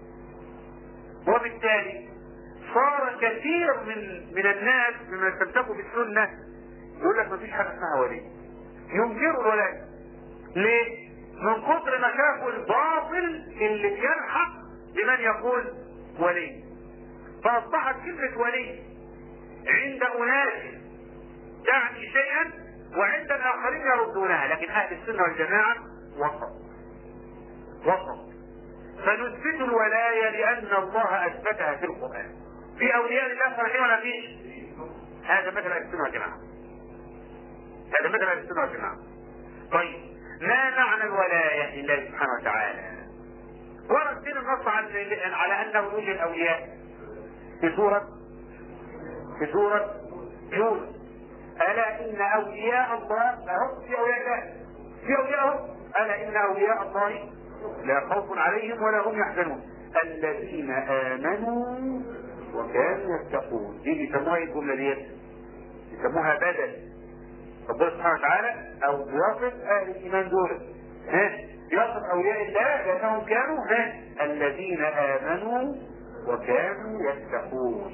وبالتالي صار كثير من من الناس ممن يستمسكوا بالسنه يقول لك ما فيش حاجه اسمها ولي، ينكروا الولايه. ليه؟ من كثر ما شافوا الباطل اللي بيلحق بمن يقول ولي، فاصبحت كلمه ولي عند اناس تعني شيئا وعند الاخرين يردونها، لكن اهل السنه والجماعه وسط وسط. فنثبت الولايه لان الله اثبتها في القران. في اولياء الله صالحين ولا فيش؟ هذا مثل اهل السنه والجماعه. هذا مثل اهل السنه والجماعه. طيب ما معنى الولايه لله سبحانه وتعالى؟ ورد دين النص على انه يوجد اولياء في سوره في سوره يونس. الا ان اولياء الله هم في اولياء الله في اولياءهم الا ان اولياء الله لا خوف عليهم ولا هم يحزنون الذين امنوا وكانوا يتقون. دي بيسموها الجمله ديت بيسموها بدل ربنا سبحانه وتعالى او بيصف اهل الايمان دول. ها بيصف اولياء الله لانهم كانوا ها الذين امنوا وكانوا يتقون.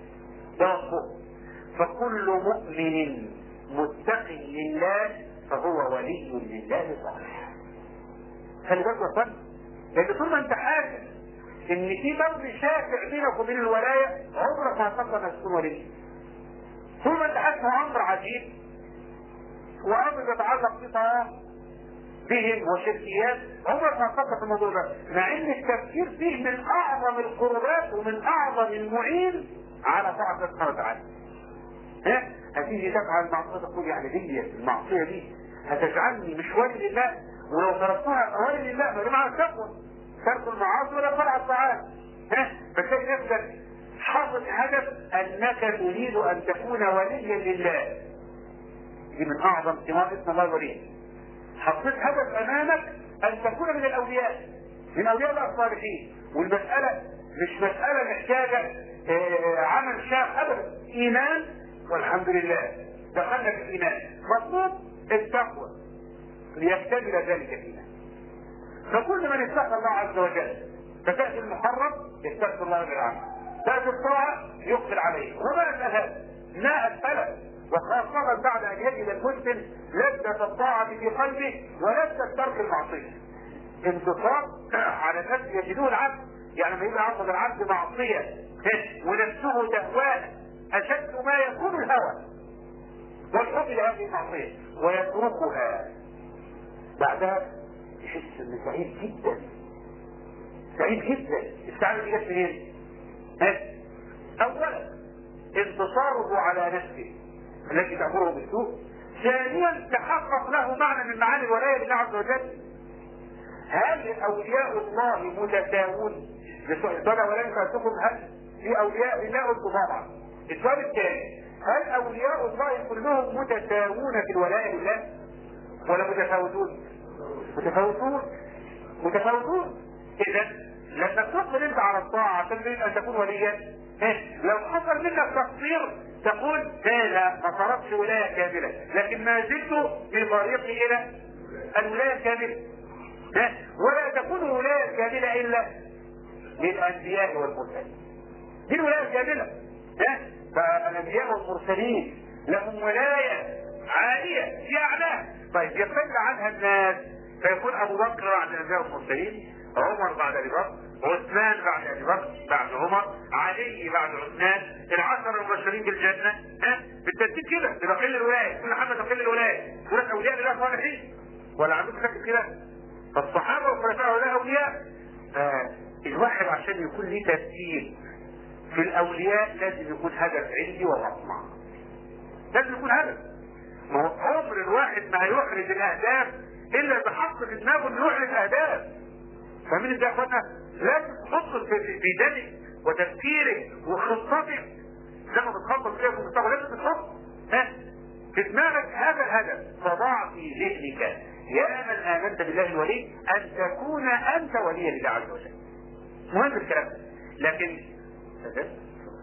فكل مؤمن متق لله فهو ولي لله صالح. خلي بالك يا فندم، لان طول ما انت حاسس ان في باب شافع بينك وبين الولايه عمرك ما هتفكر انك تكون ولي. طول ما انت حاسس انه امر عجيب وامر يتعلق بطاعات بهم وشركيات عمرك ما هتفكر في الموضوع ده، مع ان التفكير فيه من اعظم القربات ومن اعظم المعين على طاعه الله سبحانه وتعالى. ها هتيجي تفعل معصيه تقول يعني دي المعصيه دي هتجعلني مش ولي لله، ولو تركتها ولي لله ما جمع التقوى ترك المعاصي ولا فرع الطاعات. ها فتلاقي نفسك حاطط هدف انك تريد ان تكون وليا لله. دي من اعظم ثمار اسم الله الولي. حطيت هدف امامك ان تكون من الاولياء من اولياء الله الصالحين، والمساله مش مساله محتاجه اه عمل شاق ابدا، ايمان والحمد لله دخلنا في الايمان. مطلوب التقوى ليكتمل ذلك الايمان. فكل من اتقى الله عز وجل فتاتي المحرم يستغفر الله بالعمل، تاتي الطاعه يقبل عليه، وما اسهل ما اسهل، وخاصه بعد ان يجد المسلم لذة الطاعه في قلبه ولذة ترك المعصيه. انتصار على النفس يجدوه العبد، يعني لما يبقى عصب العبد معصيه ونفسه تهواه اشد ما يكون الهوى والحب لهذه المعصيه ويتركها، بعدها يحس انه سعيد جدا سعيد جدا. السعاده دي جت منين؟ اولا انتصاره على نفسه التي تامره بالسوء، ثانيا تحقق له معنى من معاني الولايه لله عز وجل. هل اولياء الله متساوون؟ السؤال ولا ينفعكم هل في اولياء لله؟ قلت طبعا. السؤال الثاني هل اولياء الله كلهم متساوون في الولاء لله ولا متفاوتون؟ متفاوتون متفاوتون. اذا لما تقبل انت على الطاعه عشان تريد ان تكون وليا، لو حصل منك تقصير تقول لا ما صرفش ولايه كامله، لكن ما زلت في طريقي الى الولايه الكامله. ولا تكون الولايه الكامله الا للانبياء والمرسلين. دي الولايه الكامله. فالانبياء والمرسلين لهم ولايه عاليه في اعلاه. طيب يقل عنها الناس فيكون ابو بكر بعد الانبياء والمرسلين، عمر بعد ابي بكر، عثمان بعد ابي بكر بعد عمر، علي بعد عثمان، العشر المبشرين بالجنه. ها بالترتيب كده تقل الولايه، كل حاجه تقل الولايه. دول اولياء لله صالحين ولا عندكم فكر كده؟ فالصحابه والخلفاء هؤلاء اولياء. فالواحد عشان يكون ليه ترتيب في الاولياء لازم يكون هدف عندي ومطمع. لازم يكون هدف. ما هو عمر الواحد ما هيحرز الاهداف الا بحط في دماغه انه يحرز اهداف. فاهمين ازاي يا اخوانا؟ لازم تحط في دمك وتفكيرك وخطتك زي ما بتخطط فيها في المستقبل، لازم تحط ها في دماغك هذا الهدف. فضع في ذهنك يا من امنت بالله الولي ان تكون انت وليا لله عز وجل. مهم الكلام ده. لكن السادات.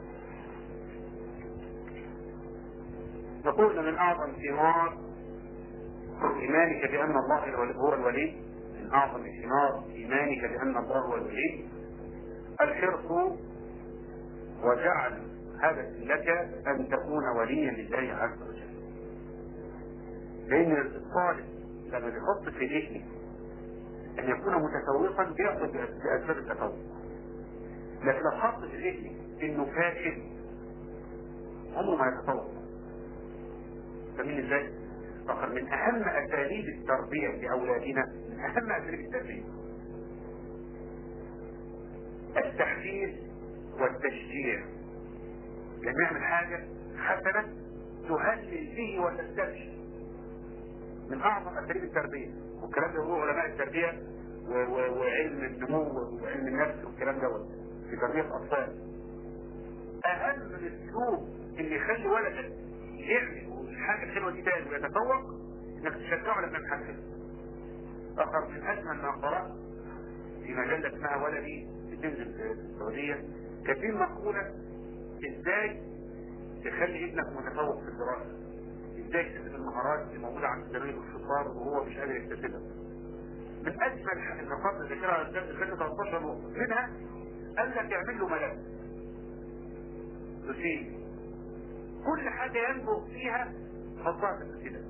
نقول من اعظم ثمار ايمانك بان الله هو الولي، من اعظم ثمار ايمانك بان الله هو الولي الحرص وجعل هدف لك ان تكون وليا لله عز وجل. لان الطالب لما بيحط في ذهنه ان يكون متفوقا بياخذ باسباب التفوق، لكن لو حط في ذهنه انه فاشل عمره ما يتفوق. فمين ازاي؟ فقط من اهم اساليب التربيه لاولادنا، من اهم اساليب التربيه التحفيز والتشجيع، لما يعمل حاجه حسنه تهلل به وتستبشر، من اعظم اساليب التربيه. والكلام ده هو علماء التربيه وعلم النمو وعلم النفس والكلام دوت في تربيه الاطفال. اهم الاسلوب اللي يخلي ولدك يعمل الحاجه الحلوه دي تاني ويتفوق انك تشجعه لما يعمل حاجه حلوه. اخر من اجمل ما قرات في مجله اسمها ولدي بتنزل في السعوديه كان في مقوله ازاي تخلي ابنك متفوق في الدراسه، ازاي تكتسب المهارات اللي موجوده عند زمايله الشطار وهو مش قادر يكتسبها. من اجمل النقاط اللي ذكرها على الدرس اللي فاتت ثلاثة عشر منها قال لك اعمل له ملف روتين، كل حاجه ينبغ فيها حطها في الروتين.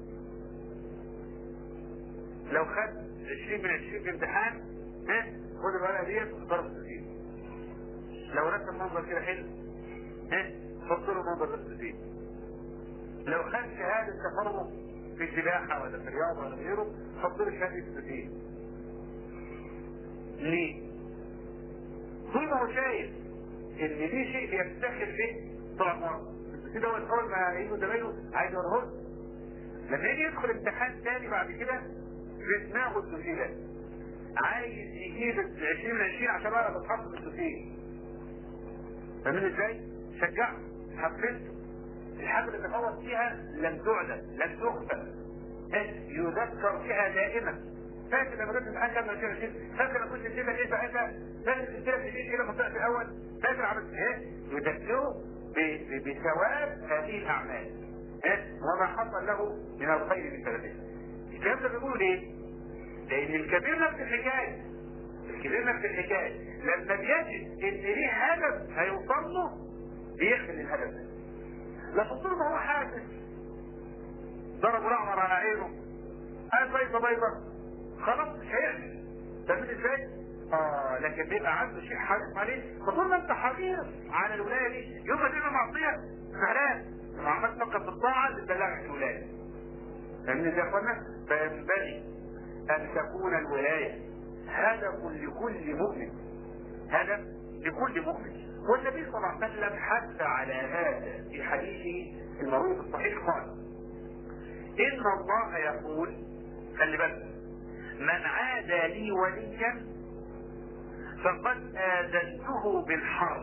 لو خد عشرين من عشرين في امتحان ها خد الورقه ديت وحطها في الروتين. لو رسم منظر كده حلو ها حط له منظر في الروتين. لو خد شهاده تفوق في السباحه ولا في الرياضه ولا غيره حط له شهاده في الروتين. ليه؟ طول ما هو شايف ان دي شيء يفتخر به طول عمره كده، هو اول ما يجوا زمايله عايز يوريه له. لما يجي يدخل امتحان تاني بعد كده في دماغه السوسيلات عايز يجيب عشرين من عشرين عشان بقى تتحط في السوسيل. فاهمين ازاي؟ شجعه، حفزته، الحاجه اللي تفوق فيها لم تعلن لم تخفى، يذكر فيها دائما. فاكر لما كنت امتحان كام عشرين عشرين؟ فاكر لما كنت نزلت ايه ساعتها؟ فاكر السلسله في ايه كده منطقه الاول؟ فاكر عملت ايه؟ يذكره بثواب هذه الاعمال وما حصل له من الخير من ثلاثه. الكلام ده بيقول ايه؟ لان الكبير نفس الحكايه، الكبير نفس الحكايه لما بيجد ان ليه هدف هيوصل له بيحمل الهدف ده. لكن طول ما هو حاسس ضربوا الاعمر على عينه قال بيضه بيضه خلاص مش هيعمل. فاهمين ازاي؟ اه لكن بيبقى عنده شيء حريص عليه. فطول ما انت حريص على الولايه دي يوم ما تبقى معصيه زعلان ما عملت فقط بالطاعه لتبلغك الولايه. فاهمين ازاي يا اخوانا؟ فينبغي ان تكون الولايه هدف لكل مؤمن، هدف لكل مؤمن. والنبي صلى الله عليه وسلم حث على هذا في حديثه المروي في الصحيح قال: ان الله يقول، خلي بالك، من عادى لي وليا فقد آذنته بالحرب.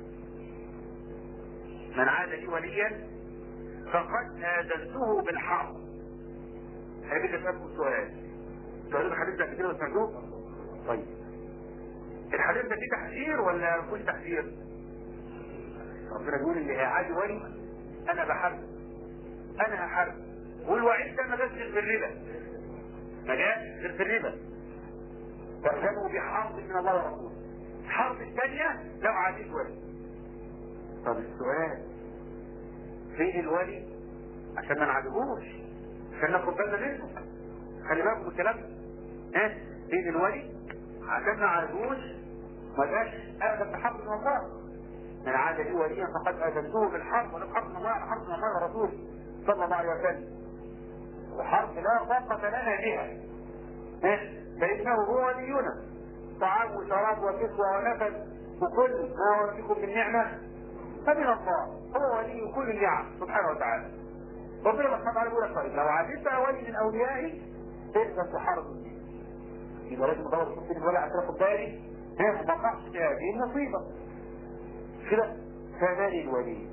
من عادى لي وليا فقد آذنته بالحرب. هيبقى اسألكم السؤال، سؤال الحديث ده كتير وسمعتوه؟ طيب الحديث ده فيه تحذير ولا مفيهوش تحذير؟ ربنا بيقول اللي هيعادي ولي انا بحارب، انا هحارب. والوعيد ده ما جاش غير في الربا، ما جاش غير في الربا. فاذنوا بحرب من الله ورسوله. الحرب الثانيه لو عاديت ولي. طب السؤال فين الولي عشان ما نعاديهوش، عشان ناخد بالنا منه. خلي بالكم من الكلام ها، فين الولي عشان ما نعاديهوش ما جاش ابدا بحرب من الله. من عاد لي وليا فقد اذنته بالحرب، ولا حرب من الله على حرب من الله ورسوله صلى الله عليه وسلم. وحرب لا طاقه لنا بها فانه هو ولينا. طعام وشراب وكسوه ونفس وكل ما هو فيكم من نعمه فمن الله، هو ولي كل النعم سبحانه وتعالى. ربنا سبحانه وتعالى يقول لك طيب لو عديت ولي من اوليائي تقدر تحارب به. يبقى لازم ادور في الولي عشان اخد بالي ها ما تقعش في هذه المصيبه كده. فمن الولي؟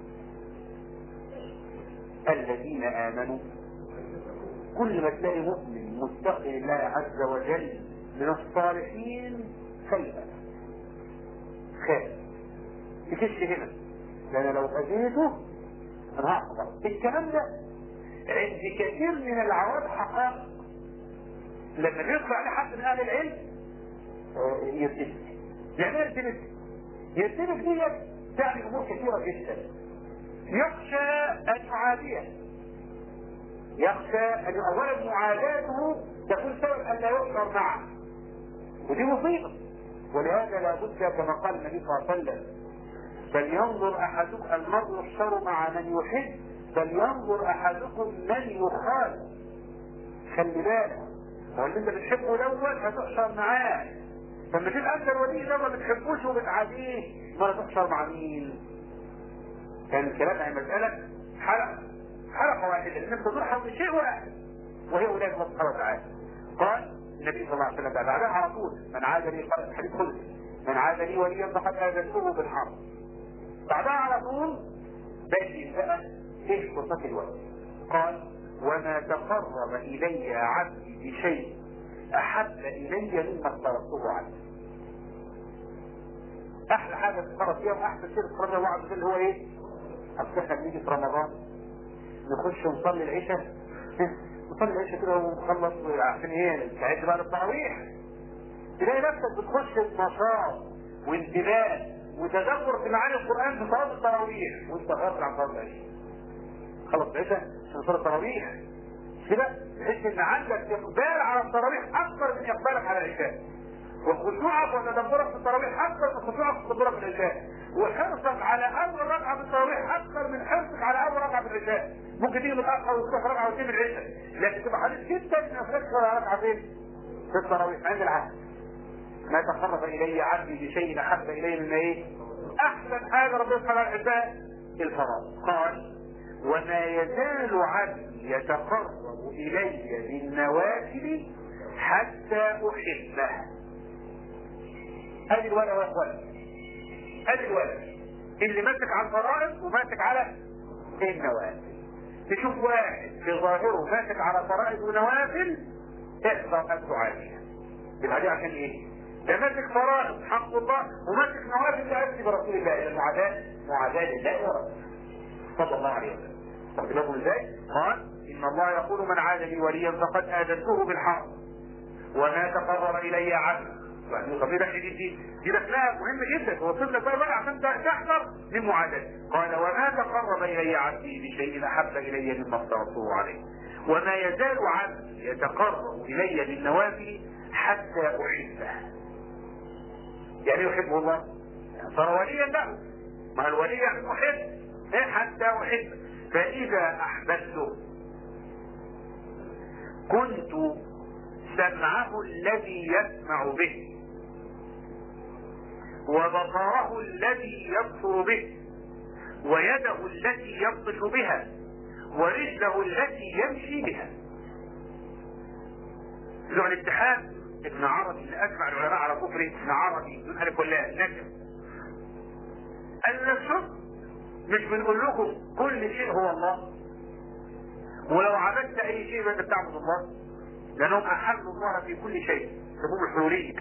الذين امنوا. كل ما تلاقي مؤمن مستقبل الله عز وجل من الصالحين خيبه خير تكش هنا، لان لو اذيته انا هحفظ الكلام ده. عند كثير من العوام حقائق لما بيطلع عليه حد من اهل العلم يرتبك. يعني ايه يرتبك؟ يرتبك ديت تعني امور كثيره جدا. يخشى ان يعاديه، يخشى ان اولا معاداته تكون سبب ان لا يحشر معه، ودي مصيبه. ولهذا لابد كما قال النبي صلى الله عليه وسلم: فلينظر احدكم، المرء يحشر مع من يحب، فلينظر احدكم من يخالف. خلي بالك، هو اللي انت بتحبه الاول هتحشر معاه، فلما تبقى انت الولي ده ما بتحبوش وبتعاديه ما تحشر مع مين؟ كان الكلام عن مساله حلقه حلقه واحده، انك تدور حول شيء واحد وهي ولايه الله سبحانه وتعالى. قال النبي صلى الله عليه وسلم بعدها على طول: من عاد لي حديث خلق من عاد لي وليا فقد اذنته بالحرب. بعدها على طول بين بقى ايش قصه الولي. قال: وما تقرب الي عبدي بشيء احب الي مما افترضته عليه. احلى حاجه تتقرب فيها واحسن شيء تتقرب الله عز وجل هو ايه؟ اصل احنا بنيجي في رمضان نخش نصلي العشاء، نصلي العشاء كده ونخلص عشان ايه؟ نستعد بقى للتراويح. تلاقي نفسك بتخش بنشاط وانتباه وتدبر في معاني القران في صلاه التراويح وانت غافل عن صلاه العشاء. خلص العشاء عشان صلاه التراويح كده تحس ان عندك اقبال على التراويح اكثر من اقبالك على العشاء، وخشوعك وتدبرك في التراويح اكثر من خشوعك في تدبرك في العشاء، وحرصك على اول ركعه في التراويح اكثر من حرصك على اول ركعه في العشاء. ممكن تيجي متاخر وتروح ركعه واثنين من العشاء، لكن تبقى حديث جدا ان افرقت على ركعتين في التراويح عند العهد. ما تقرب الي عبدي بشيء احب الي من ايه؟ احسن حاجه ربنا سبحانه وتعالى الفرائض. قال: وما يزال عبدي يتقرب الي بالنوافل حتى احبه. ادي الولد يا اخوان، ادي الولد اللي ماسك على الفرائض وماسك على النوافل. تشوف واحد في ظاهره ماسك على فرائض ونوافل احذر ان تعاديه. بالعاديه عشان ايه؟ ده ماسك فرائض حق الله وماسك نوافل تأتي برسول الله. المعاداة معاداة لله ورسوله صلى الله عليه وسلم. طب لكم ازاي؟ قال: ان الله يقول: من عاد لي وليا فقد اذنته بالحرب وما تقرب الي عبد. يعني طب دي دي دي رسالة مهمة جدا، وصلت لك بقى عشان تحذر من معاداة. قال: وما تقرب الي عبدي بشيء احب الي مما افترضته عليه. وما يزال عبدي يتقرب الي بالنوافل حتى احبه. يعني يحبه الله صار وليا له، ما الولي يعني محب حتى احبه. فاذا احببته كنت سمعه الذي يسمع به وبصره الذي يبصر به ويده التي يبطش بها ورجله التي يمشي بها. ذو الاتحاد ابن عربي اللي اجمع العلماء على كفر ابن عربي دون الف ولا نجم قال لك: شوف، مش بنقول لكم كل شيء هو الله، ولو عبدت اي شيء فانت بتعبد الله، لانهم احلوا الله في كل شيء. سموه الحلوليه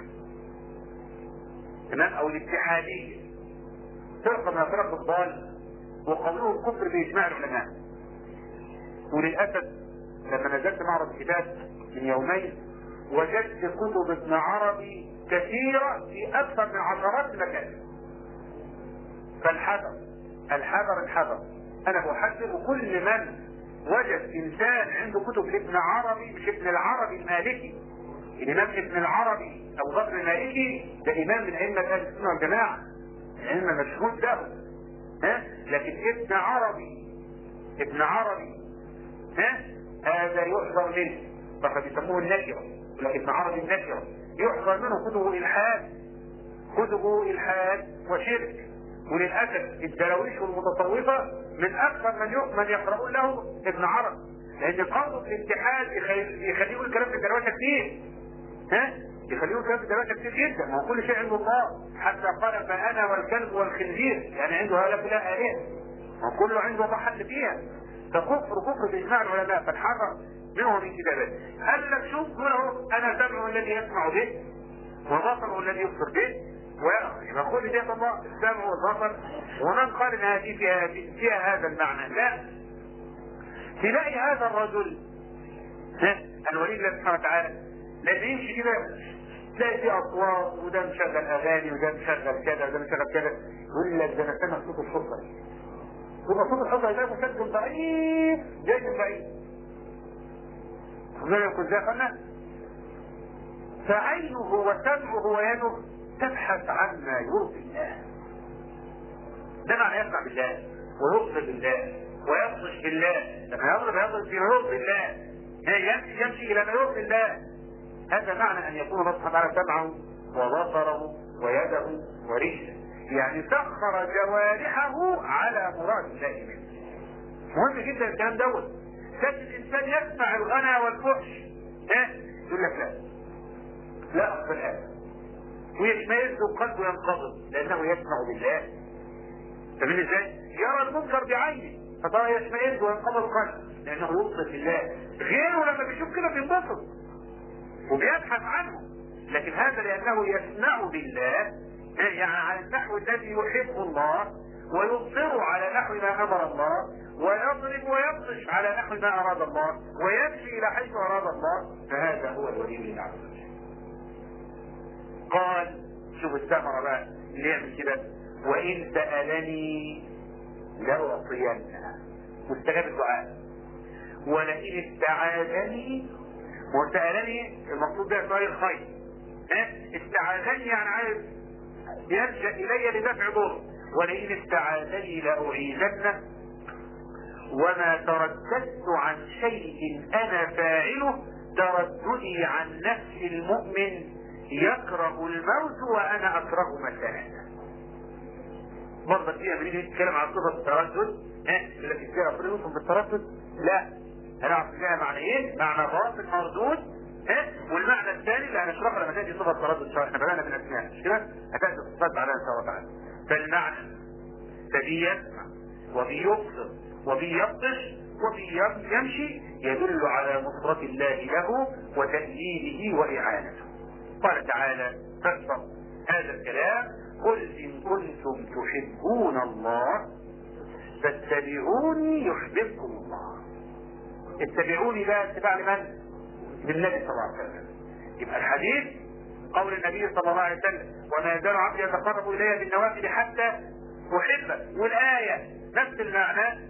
تمام او الاتحاديه، فرقه من فرق الضال وقولهم الكفر باجماع العلماء. وللاسف لما نزلت معرض الكتاب من يومين وجدت كتب ابن عربي كثيره في اكثر من عشرات المكاتب. فالحذر الحذر الحذر. انا بحذر كل من وجد انسان عنده كتب لابن عربي، مش ابن العربي المالكي، الامام ابن العربي او غفر المالكي ده امام من ائمه اهل السنه والجماعه، ائمه مشهود له، ها، لكن ابن عربي ابن عربي ها هذا يحذر منه، فقد يسموه النكره، لكن ابن عربي النكره يحذر منه. كتبه الحاد كتبه الحاد وشرك. وللاسف الدراويش والمتصوفه من اكثر من من يقرؤون له ابن عربي، لان قوله الاتحاد يخليه يقول كلام في الدروشه كتير، ها، يخليه يقول كلام في الدروشه كتير جدا. ما هو كل شيء عنده الله، حتى قال: فانا والكلب والخنزير، يعني عنده هؤلاء كلها الهه، ما كله عنده محل فيها. فكفر كفر باجماع العلماء، فالحذر منه من كتابات. قال لك: شوف هنا انا سمعه الذي يسمع به وبصره الذي يبصر به ويرى. يبقى كل دي الله السمع والبصر، ومن قال ان هذه فيها, فيها هذا المعنى؟ لا. تلاقي هذا الرجل الولي الله سبحانه وتعالى لما يمشي كده تلاقي فيه اصوات، وده مشغل اغاني وده مشغل كذا وده مشغل كذا، يقول لك ده انا سامع صوت الحصه. يبقى صوت الحصه ده مسجل ضعيف جاي من بعيد. خلينا نقول زي قلنا فعينه وسمعه ويده تبحث عما يرضي الله. ده معنى يسمع بالله ويبصر بالله ويبطش بالله. لما يضرب يضرب في يرضي الله، يمشي يمشي الى ما يرضي الله. هذا معنى ان يكون الله سبحانه وتعالى سمعه وبصره ويده ورجله، يعني سخر جوارحه على مراد الله منه. مهم جدا الكلام دوت. كان الانسان يسمع الغنى والفحش ها يقول لك لا لا اقبل هذا، ويشمئز قلبه ينقبض لانه يسمع بالله. فمن ازاي؟ يرى المنكر بعينه فترى يشمئز وينقبض قلبه لانه يبصر بالله. غيره لما بيشوف كده بينبسط وبيبحث عنه، لكن هذا لانه يسمع بالله، يعني على النحو الذي يحب الله، ويبصر على نحو ما امر الله، ويضرب ويبطش على نحو ما اراد الله، ويمشي الى حيث اراد الله. فهذا هو الولي لله عز وجل. قال شوف الثمرة بقى اللي يعمل كده، وان سألني لأعطينها، مستجاب الدعاء. ولئن استعاذني، وسألني المقصود ده سؤال الخير، استعاذني يعني عايز يلجأ الي لدفع ضر. ولئن استعاذني لأعيذنه، وما ترددت عن شيء انا فاعله ترددي عن نفس المؤمن يكره الموت وانا اكره مساءته. مرة فيها من يجي يتكلم عن صفة التردد، ها يقول لك ازاي ربنا يوصف بالتردد؟ لا، هنعرف فيها معنى ايه؟ معنى باطل مردود، ها والمعنى الثاني اللي هنشرحه لما تاتي صفة التردد. احنا بدأنا بالاسماء مش كده؟ هتاتي الصفات بعدها ان شاء الله تعالى. فالمعنى فبي يسمع وبي يبصر وبي يبطش وبي يمشي يدل على نصرة الله له وتأييده وإعانته. قال تعالى فاصدق هذا الكلام قل إن كنتم تحبون الله فاتبعوني يحببكم الله. اتبعوني ده اتباع لمن؟ للنبي صلى الله عليه وسلم. يبقى الحديث قول النبي صلى الله عليه وسلم وما يزال عبدي يتقرب الي بالنوافل حتى احبه، والايه نفس المعنى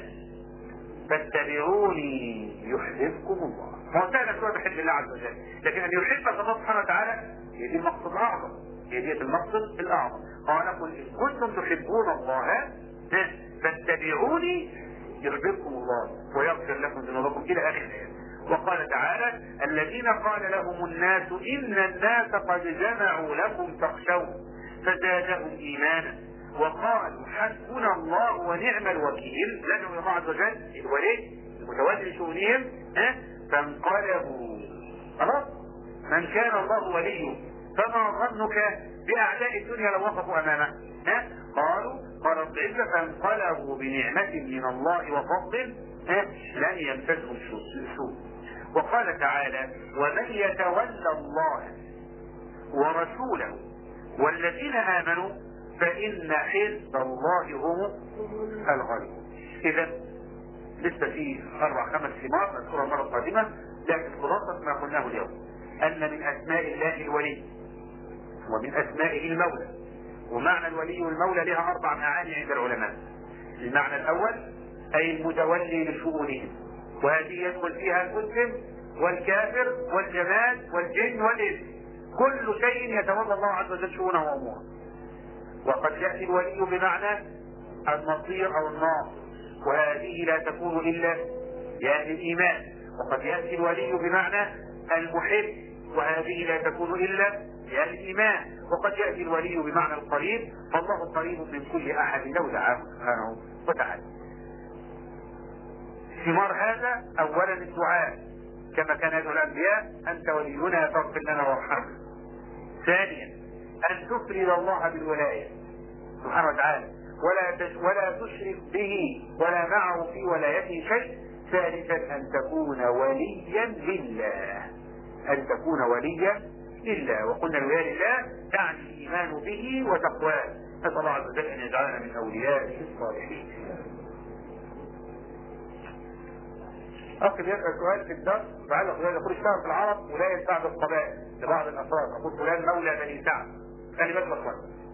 فاتبعوني يحببكم الله. ما هو سهل ان تحب الله عز وجل، لكن ان يحبك الله سبحانه وتعالى هي دي المقصد الاعظم، هي دي المقصد الاعظم. قال قل ان كنتم تحبون الله فاتبعوني يحببكم الله ويغفر لكم ذنوبكم الى اخر الايه. وقال تعالى الذين قال لهم الناس ان الناس قد جمعوا لكم فاخشوا فزادهم ايمانا وقالوا حسبنا الله ونعم الوكيل. لانه الله عز وجل الولي المتولي لشؤونهم فانقلبوا خلاص. من كان الله وليه فما ظنك باعداء الدنيا لو وقفوا امامه؟ قالوا قال العزة فانقلبوا بنعمة من الله وفضل لن يمسسهم سوء. وقال تعالى ومن يتولى الله ورسوله والذين آمنوا فإن حزب الله هم الغالبون. إذا لسه في أربع خمس ثمار نذكرها المرة القادمة، لكن خلاصة ما قلناه اليوم أن من أسماء الله الولي ومن أسمائه المولى. ومعنى الولي والمولى لها أربع معاني عند العلماء. المعنى الأول أي المتولي لشؤونهم، وهذه يدخل فيها المسلم والكافر والجماد والجن والإنس، كل شيء يتولى الله عز وجل شؤونه وأموره. وقد يأتي الولي بمعنى النصير أو الناصر، وهذه لا تكون إلا لأهل الإيمان. وقد يأتي الولي بمعنى المحب، وهذه لا تكون إلا لأهل الإيمان. وقد يأتي الولي بمعنى القريب، فالله قريب من كل أحد لو دعاه سبحانه وتعالى. ثمار هذا أولا الدعاء كما كان يدعو الأنبياء أنت ولينا فاغفر لنا وارحمنا. ثانيا أن تفرد الله بالولاية سبحانه وتعالى ولا ولا تشرك به ولا معه في ولايته شيء. ثالثا أن تكون وليا لله، أن تكون وليا إلا، وقلنا الولاية لله تعني الإيمان به وتقواه. نسأل الله عز وجل أن يجعلنا من أوليائه الصالحين. أخي بيسأل سؤال في الدرس بعد أخوان يقول اشتهر في العرب ولاية بعض القبائل لبعض الأفراد، أقول فلان مولى بني سعد. خلي بالك أخوان،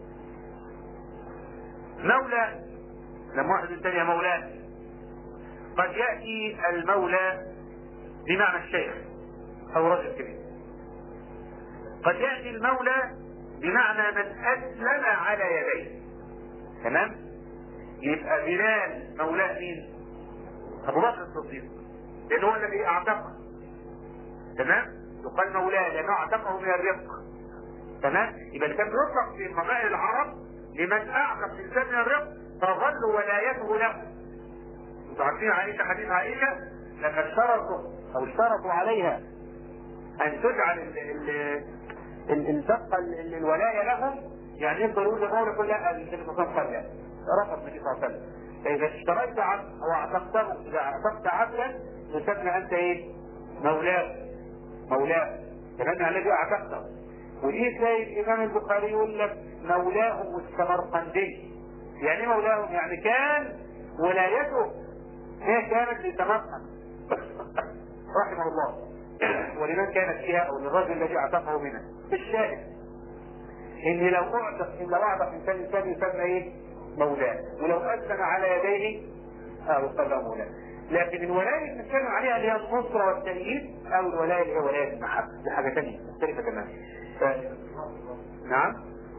مولى لما واحد الثانية مولاه، قد يأتي المولى بمعنى الشيخ أو رجل كبير، قد يأتي المولى بمعنى من أسلم على يديه. تمام؟ يبقى بلال مولاه مين؟ أبو بكر الصديق، لأنه هو الذي أعتقه. تمام؟ يقال مولاه لأنه أعتقه من الرق. تمام؟ يبقى اللي كان بيطلق في قبائل العرب لمن أعتق إنسان من الرق تظل ولايته له. انتوا عارفين عائشة، حديث عائشة لما اشترطوا أو اشترطوا عليها أن تجعل التبقى الولاية لهم، يعني يقدروا يقولوا لمولى كل لا، النبي صلى الله عليه وسلم رفض النبي صلى الله عليه وسلم. فإذا اشتريت عبد أو اعتقته، إذا اعتقت عبدا يسمى أنت إيه؟ مولاه. مولاه كمان الذي اعتقته. ودي تلاقي الإمام البخاري يقول لك مولاه السمرقندي. يعني مولاه يعني كان ولايته هي كانت لسمرقند رحمه الله، ولمن كانت فيها او للرجل الذي اعتقه منها. الشاهد ان لو اعتق ان لو اعتق انسان انسان يسمى ايه؟ مولاه، ولو اسلم على يديه او يسمى مولاه. لكن الولايه اللي بنتكلم عليها اللي هي النصره والتأييد، او الولايه اللي هي ولايه المحبه، دي حاجه ثانيه مختلفه تماما. ف... نعم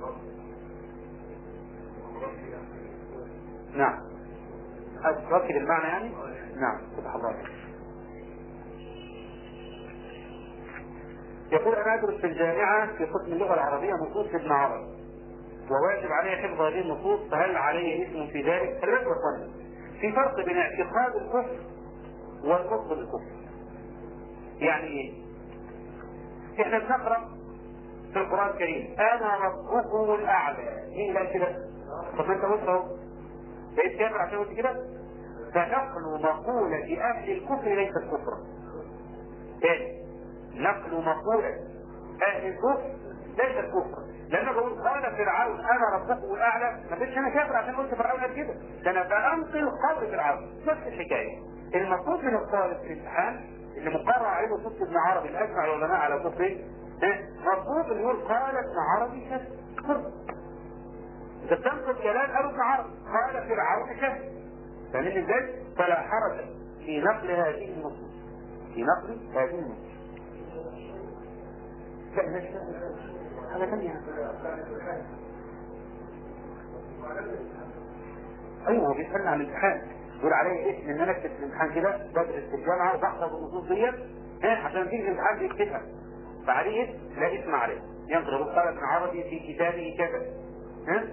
نعم أتركب المعنى يعني. نعم فتح الله عليك. يقول أنا أدرس في الجامعة في قسم اللغة العربية نصوص ابن عربي، وواجب علي حفظ هذه النصوص، فهل علي اسم في ذلك؟ خلي بالك يا اخوانا، في فرق بين اعتقاد الكفر والنطق بالكفر. يعني ايه؟ احنا بنقرأ في القرآن الكريم أنا ربكم الأعلى، مين قال كده؟ طب ما أنت قلت أهو، بقيت كافر عشان قلت كده؟ فنقل مقولة أهل الكفر ليست كفرا. تاني، نقل مقولة أهل الكفر ليست كفرا. لأنه بقول قال فرعون أنا ربكم الأعلى، ما فيش أنا كافر عشان قلت فرعون قال كده، ده أنا بأنقل قول فرعون. نفس الحكاية. المفروض من الطالب في الامتحان اللي مقرر عليه نصوص ابن عربي الأجمع العلماء على كفره، مفروض إنه يقول قال ابن عربي كفر. إذا بتنقل كلام قالوا ابن عربي قال فرعون كفر، فاهمين ازاي؟ فلا حرج في نقل هذه النصوص، في نقل هذه النصوص. هذا ثانية. ايوه هو بيسألنا عن الامتحان، يقول عليه اسم ان انا اكتب في الامتحان كده، بدرس في الجامعة وبحفظ النصوص ديت عشان تيجي الامتحان بيكتبها، فعليه اسم لا اسم عليه، ينقل قال ابن عربي في كتابه كذا. ها؟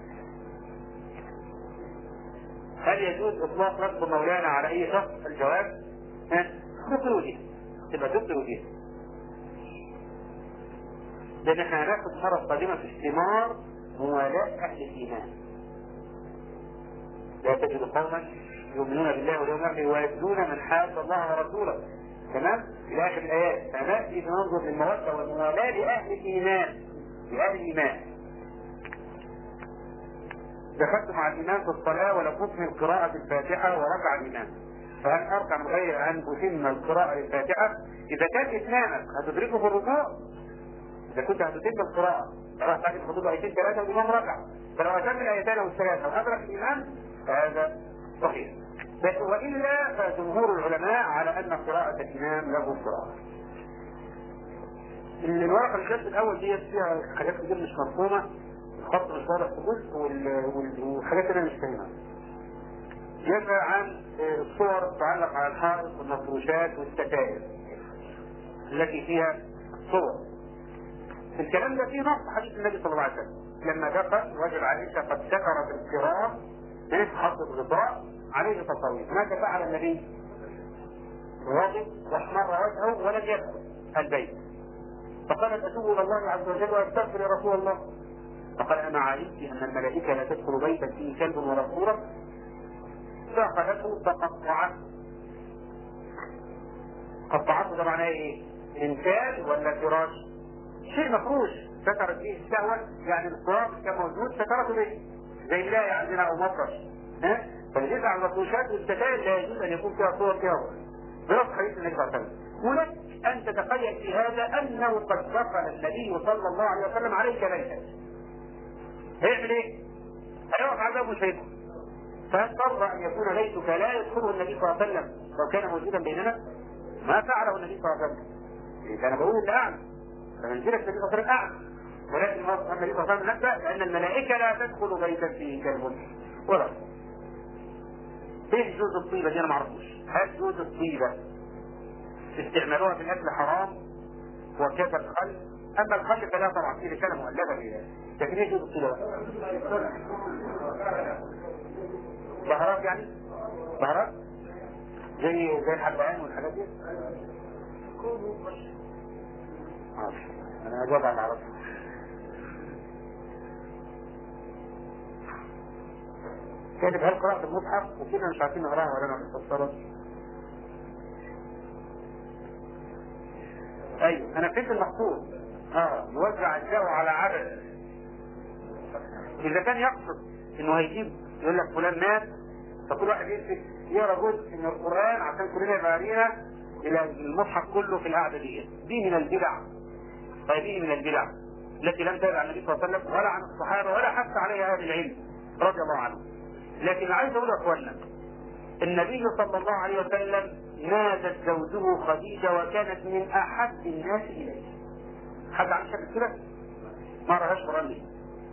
هل يجوز اطلاق رب مولانا على اي شخص؟ الجواب ها؟ دكتور وديه، تبقى دكتور وديه. لان احنا هناخد مرة قادمة في استمار موالاة اهل الايمان. لا تجد قوما يؤمنون بالله واليوم الاخر ويؤذون من حاد الله ورسوله. تمام؟ الى اخر الايات. فنأتي بننظر للمودة والموالاة لاهل الايمان، لاهل الايمان. دخلت مع الإمام في الصلاة ولم أكمل قراءة الفاتحة وركع الإمام، فهل أركع من غير أن أتم القراءة للفاتحة؟ إذا كان إتمامك هتدركه في الركوع، إذا كنت هتتم القراءة راح تعمل خطوط آيتين ثلاثة والإمام ركع، فلو أتم الآيتين والثلاثة وأدرك الإمام فهذا صحيح. وإلا فجمهور العلماء على أن قراءة الإمام له قراءة. الورقة الجزء الأول دي فيها حاجات كتير مش مفهومة، خط مش واضح في جزء والحاجات اللي انا مش فاهمها. يبقى عن الصور تتعلق على الحائط والمفروشات والستائر التي فيها صور. الكلام ده فيه نص حديث النبي صلى الله عليه وسلم لما دخل وجب عائشة قد سكرت القراءة حطت غطاء عليه تصاوير. ماذا فعل النبي؟ غضب واحمر وجهه ولم يدخل البيت، فقالت اتوب الى الله عز وجل واستغفر يا رسول الله. فقال انا علمت ان الملائكه لا تدخل بيتا فيه كلب ولا صوره، فاخذته فقطعته. قطعته ده معناه ايه؟ انسان ولا فراش؟ شيء مفروش سترت به الشهوة، يعني التراب كان موجود سترته به، زي اللاي عندنا أو مفرش. ها؟ فالجزء على المفروشات والستائر لا يجوز أن يكون فيها صور فيها برفع حديث النبي صلى الله عليه وسلم. ولك أن تتخيل في هذا أنه قد دخل النبي صلى الله عليه وسلم عليك بيتا. هيعمل إيه؟ هيقف عذاب مش هيدخل. فاضطر أن يكون بيتك لا يدخله النبي صلى الله عليه وسلم لو كان موجودا بيننا؟ ما فعله النبي صلى الله عليه وسلم. أنا بقول اللي أعلم، فمنزلة النبي صلى الله عليه وسلم أعلم، ولكن النبي صلى الله عليه وسلم نبأ بأن الملائكة لا تدخل بيتا فيه كلب ولا. ايه جوز الطيبة دي؟ أنا ما أعرفوش. هل جوز الطيبة استعمالوها في الأكل حرام وكذا الخل؟ أما الخل فلا طبعا فيه رسالة مؤلفة فيها. لكن ايه جوز الطيبة؟ بهارات يعني؟ بهارات؟ زي زي الحبهان والحاجات دي؟ أنا أجاب على عرفه. كاتب هل قرأت المصحف وكنا مش عارفين نقراها ولا نفسرها؟ أيوه أنا فهمت المقصود. اه يوزع أجزاءه على عدد. إذا كان يقصد إنه هيجيب يقول لك فلان مات فكل واحد يمسك يقرا جزء من القرآن عشان كلنا يبقى علينا إلى المصحف كله في القعدة دي. دي من البدع. هذه من البدع التي لم تدع النبي صلى الله عليه وسلم ولا عن الصحابة ولا حتى عليها أهل العلم رضي الله عنهم. لكن عايز أقول يا أخوانا النبي صلى الله عليه وسلم نادت زوجه خديجة وكانت من أحب الناس إليه. حد عن شكل كده؟ ما رأيش قرآن ليه؟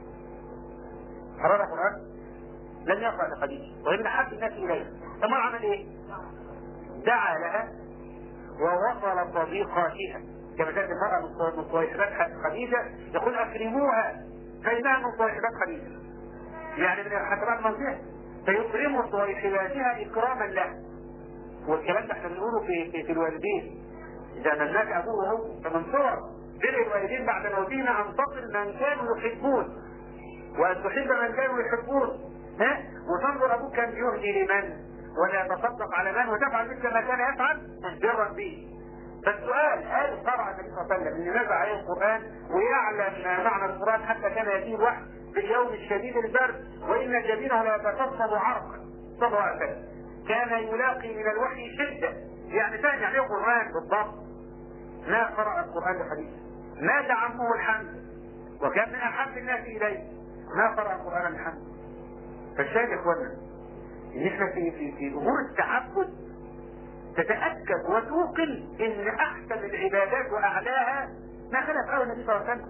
قرأ قرآن؟ لم يقرأ لخديجة وهي من أحب الناس إليه. ثم عمل إيه؟ دعا لها ووصل صديقاتها كما كانت المرأة من صاحبات خديجة يقول أكرموها فإنها من صاحبات خديجة، يعني من الحسبات منزلة فيكرموا صاحباتها إكراما لها. والكلام ده احنا بنقوله في, في, في الوالدين إذا نزلت أبوه وهو فمن صور بر الوالدين بعد موتهما أن تصل من كانوا يحبون وأن تحب من كانوا يحبون. ها؟ وتنظر أبوك كان يهدي لمن ولا يتصدق على من وتفعل مثل ما كان يفعل برا به. فالسؤال هل قرأ النبي صلى الله عليه وسلم ان نزل عليه القرآن ويعلم معنى القرآن حتى كان يأتيه الوحي باليوم الشديد البرد وإن جبينه لا يتفصل عرقا صلى الله عليه وسلم كان يلاقي من الوحي شدة يعني فاهم يعني القرآن بالضبط. ما قرأ القرآن لحديث مات عمه الحمد وكان من أحب الناس إليه ما قرأ القرآن لحمد. فالشاهد يا إخوانا إن إحنا في في في أمور التعبد تتأكد وتوقن ان احسن العبادات واعلاها ما خلف اول النبي صلى الله عليه وسلم.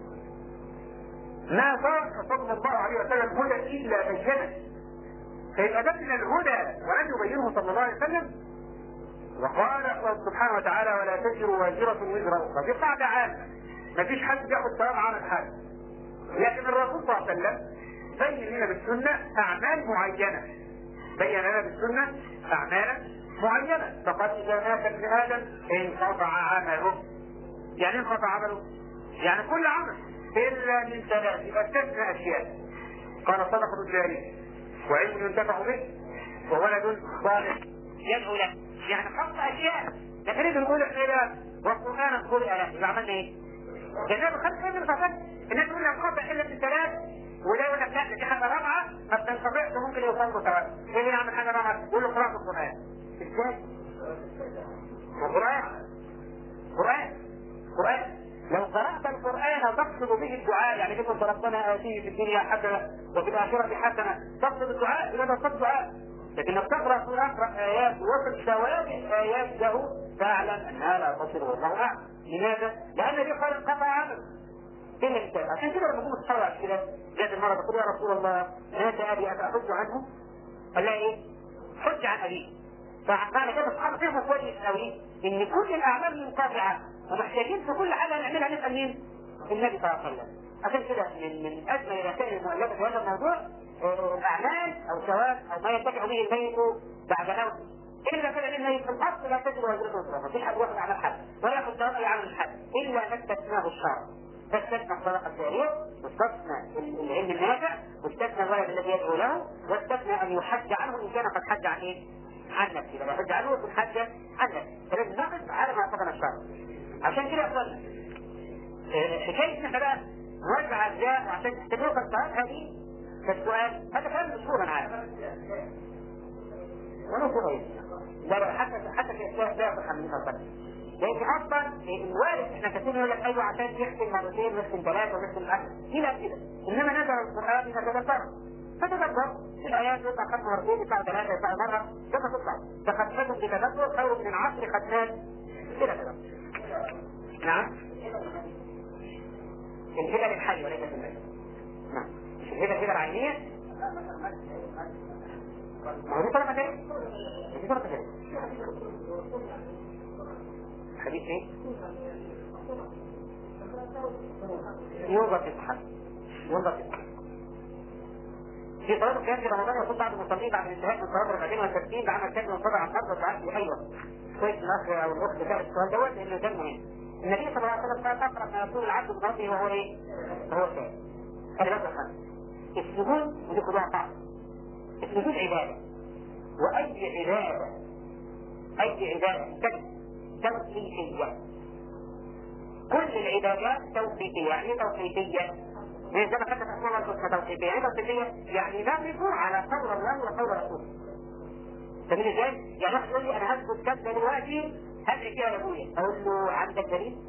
ما ترك صلى الله عليه وسلم هدى الا بينه. فيبقى ده من الهدى ولم يبينه صلى الله عليه وسلم. وقال سبحانه وتعالى ولا تزر وازرة وزر اخرى. دي قاعدة عامة ما فيش حد ياخد ثواب عن الحد. لكن الرسول صلى الله عليه وسلم بين لنا بالسنة اعمال معينة. بين لنا بالسنة اعمالا معينة. فقد إذا مات ابن آدم انقطع عمله. يعني انقطع عمله يعني كل عمل إلا من ثلاث استثنى أشياء. قال صدقة جارية وعلم ينتفع به وولد صالح يدعو له. يعني خمس أشياء. لكن إذا نقول إحنا والقرآن قرئ له يبقى عملنا إيه؟ الناس خمس أشياء فقط. الناس تقول لك انقطع إلا من ثلاث ولا يقول لك لا دي حاجة رابعة ما بتنقطعش ممكن يوصل له ثواب. إيه اللي يعمل حاجة رابعة؟ يقول له قراءة القرآن. ازاي؟ القرآن قرآن قرآن لو قرأت القرآن تقصد به الدعاء يعني كيف ربنا آتيه في الدنيا حسنة وفي الآخرة حسنة تقصد الدعاء إذا تقصد دعاء. لكن لو تقرأ تقرأ آيات وصل ثواب الآيات له فاعلم أنها لا تصل والله أعلم. لماذا؟ لأن دي قال انقطع عمل. ايه الانسان؟ عشان كده لما نقول تصرع كده جاءت المرة تقول يا رسول الله مات أبي أتحج عنه؟ قال لها إيه؟ حج عن أبيه. فمعنى كده الصحابة فهموا كويس قوي ان كل الاعمال منقطعه ومحتاجين في كل حاجه نعملها نسال مين؟ النبي صلى الله عليه وسلم. عشان كده من من اجمل الرسائل المؤلفه في هذا الموضوع الاعمال او ثواب او ما ينتفع به الميت بعد موته. الا كان الميت في الاصل لا تجد وزيرته وزيرته مفيش حد ياخذ اعمال حد ولا ياخذ ثواب عمل حد الا ما استثناه الشرع. فاستثنى الصدقه الجاريه واستثنى العلم النافع واستثنى الولد الذي يدعو له واستثنى ان يحج عنه ان كان قد حج عن ايه؟ عن نفسه. لما يحج عنه يكون حج عن نفسه. فلازم نقف على ما قدم الشرع. عشان كده يا اخوانا حكايه ان احنا بقى نوزع اجزاء وعشان تحتاجوها في الصلاه هذه فالسؤال هذا كلام مشهور انا عارف. وانا صغير لا حتى حتى في الاسلام لا يصح من هذا، لان اصلا الوارث احنا كثير يقول لك ايوه عشان يحسن مرتين ويحسن ثلاثه ويحسن العشر الى كده، انما نزل القران يتدبر فتدبر الايات يطلع خمس مرتين يطلع ثلاثه يطلع مره كما تطلع فخدناكم بتدبر خير من العصر خدناك كده كده. نعم الهبه للحي وليس للميت. نعم مش الهبه الهبه العينيه. ما هو دي طريقه ثانيه دي طريقه ثانيه. حديث ايه؟ يوضع في الصحة يوضع في الصحة في صلاة القيام في رمضان يقول بعض المصلين بعد الانتهاء من صلاة ركعتين والتسليم بعمل كلمة وصدع عن الأرض وساعات ايوه كويس الاخ او الاخت بتاع السؤال دوت لانه ده مهم. النبي صلى الله عليه وسلم قال اقرب ما يكون العبد من ربه وهو ايه؟ هو شيء. خلي بالك السجود ودي خدوها صعب. السجود عبادة واي عبادة اي عبادة توقيفية. كل العبادات توقيفية. يعني ايه توقيفية؟ زي ما كانت تقول الحسنى توقيفية. يعني توقيفية يعني نقف على قول الله وقول رسوله. فمن ازاي؟ يعني واحد يقول لي انا هسجد كذا دلوقتي هدعي فيها لابويا اقول له عندك دليل؟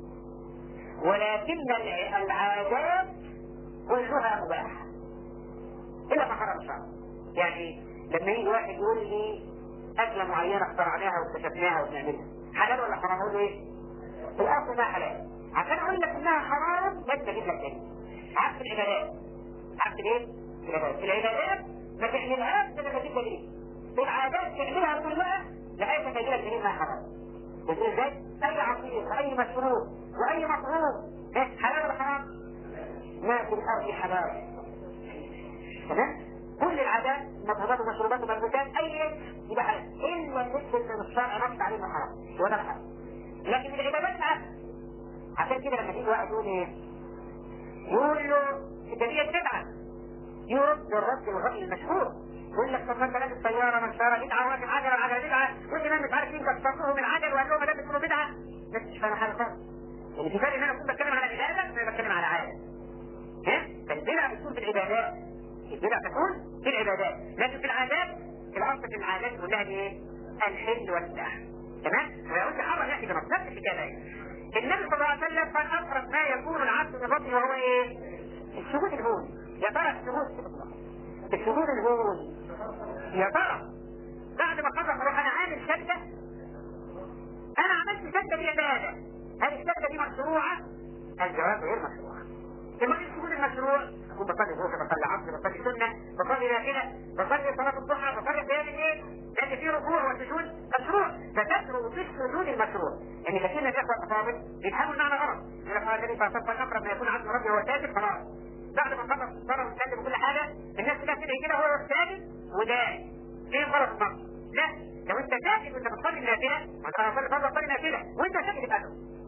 ولكن العادات كلها مباحة الا ما حرم الشرع. يعني لما يجي واحد يقول لي اكله معينه اخترعناها واكتشفناها وبنعملها حلال ولا حرام؟ اقول له ايه؟ الاصل انها حلال. عشان اقول لك انها حرام لازم اجيب لك دليل. عكس العبادات. عكس ايه؟ العبادات. العبادات ما تعملهاش الا لما تجيب دليل. العادات تعملها كلها لغايه ما يجي لك دليل انها حرام. بس ازاي؟ اي عصير اي مشروب واي مطعوم حلال ولا حرام؟ ما في الارض حلال. تمام؟ كل العادات مطعومات ومشروبات وملبوسات اي يبقى حلال الا النسبه من الشرع نص عليه حرام وده حرام. لكن العبادات لا. عشان كده لما تيجي واحد يقول ايه؟ يقول له ده دي بدعه يرد الرد الغبي المشهور يقول لك طب ما انت لابس سياره مساره بدعه واقف عجله العجله بدعه والامام مش عارف مين كسروه من عجل وقال لهم ده بتقولوا بدعه. بس مش فاهم حاجه خالص. يعني في فرق ان انا اكون بتكلم على عباده وانا بتكلم على عاده. ها؟ فالبدعه بتكون في العبادات. البدعه تكون في العبادات لكن في العادات الاصل في العادات كلها ايه؟ الحل والساحه. تمام؟ ويقول لي حرم ياتي بنص نفس الحكايه. النبي صلى الله عليه وسلم قال اقرب ما يكون العبد من ربه وهو ايه؟ السجود الهون. يا ترى السجود السجود الهون يا ترى بعد ما خلص اروح انا عامل شده؟ انا عملت شده دي عباده. هل الشده دي مشروعه؟ الجواب غير مشروع. لما السجود المشروع اكون بصلي ظهر بصلي عصر بصلي سنه بصلي نافله بصلي صلاه الضحى بصلي قيام الليل لان في ركوع وسجود مشروع فتدخل في السجود المشروع. يعني كثير من الاخوه الافاضل بيفهموا المعنى غلط. يقول لك هذا الذي فاصل اقرب ما يكون عبد ربه وهو ساجد خلاص بعد ما خلص الصلاه وسلم وكل حاجه الناس كلها تدعي كده هو ساجد وداعي. فين غلط النص؟ لا لو انت ساجد وانت بتصلي النافله ما انت بتصلي فرض بتصلي نافله وانت ساجد يبقى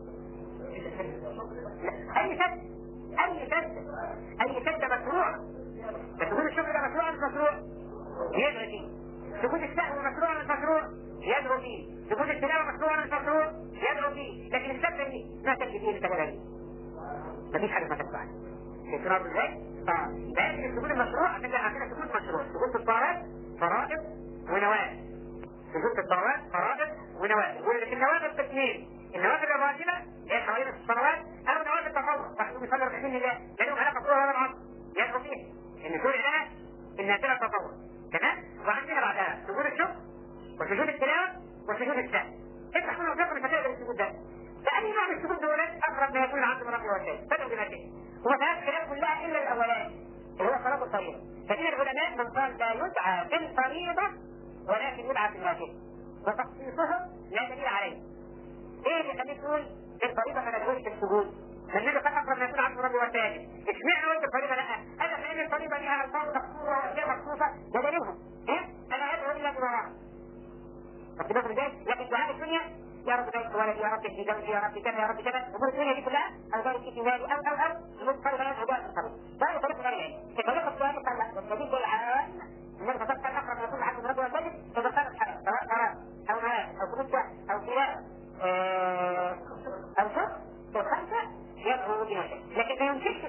اي سجد اي سجد اي سجد مشروع. سجود الشكر ده مشروع مش مشروع؟ يدعو فيه. سجود السهو مشروع مش مشروع؟ يدعو فيه. سجود التلاوه مشروع مش مشروع؟ يدعو فيه. لكن السجده دي ما تكفي فيه السجده دي. مفيش حاجه ما تنفعش. الصراط ازاي؟ اه لكن السجود المشروع عشان عندنا سجود مشروع. سجود الطاعات فرائض ونوافل. سجود الطاعات فرائض ونوافل. ولكن النوافل تكميل. النوافل الواجبه هي حوالين الصلوات او نوافل التطوع. واحد يصلي ركعتين لله لا لهم علاقه بالظهر ولا العصر. يدعو فيها. ان كل لها النافله التطوع. تمام؟ وعندنا بعدها سجود الشكر وسجود التلاوه وسجود السهو. انت حكون وجهك مش هتقدر السجود ده. فأي نوع من السجود دول اقرب ما يكون العبد من ربه وسائل. بدأوا بنفسه. وما فيهاش خلاف كلها الا الاولاني اللي هو صلاه الفريضه. فإن العلماء من قال لا يدعى في الفريضه ولكن يدعى في النافله. وتخصيصها لا دليل عليه. ايه اللي خليك تقول الفريضه ما ندعوش في السجود؟ فالنبي قال اقرب ما يكون العبد من ربه وسائل. اشمعنى قلت الفريضه لا؟ انا لان الفريضه لها الفاظ مخصوصه واشياء مخصوصه ده دليلهم. ايه؟ انا ادعو الا بمراحل. فكده ازاي؟ لكن دعاء الدنيا يا رب بارك ولد يا رب في زوجي يا رب كذا يا رب كذا امور الدنيا دي كلها او بارك في مالي او او او يقول فرق بين الهدايه والصبر. ده طريق غير الطريقه الثانيه طلع النبي العام النبي فقط كان اقرب يكون حد من ربه وسلم فذكر الحرام سواء قرار او مال او خروج او سلاح او شر الخمسه يدعو بها.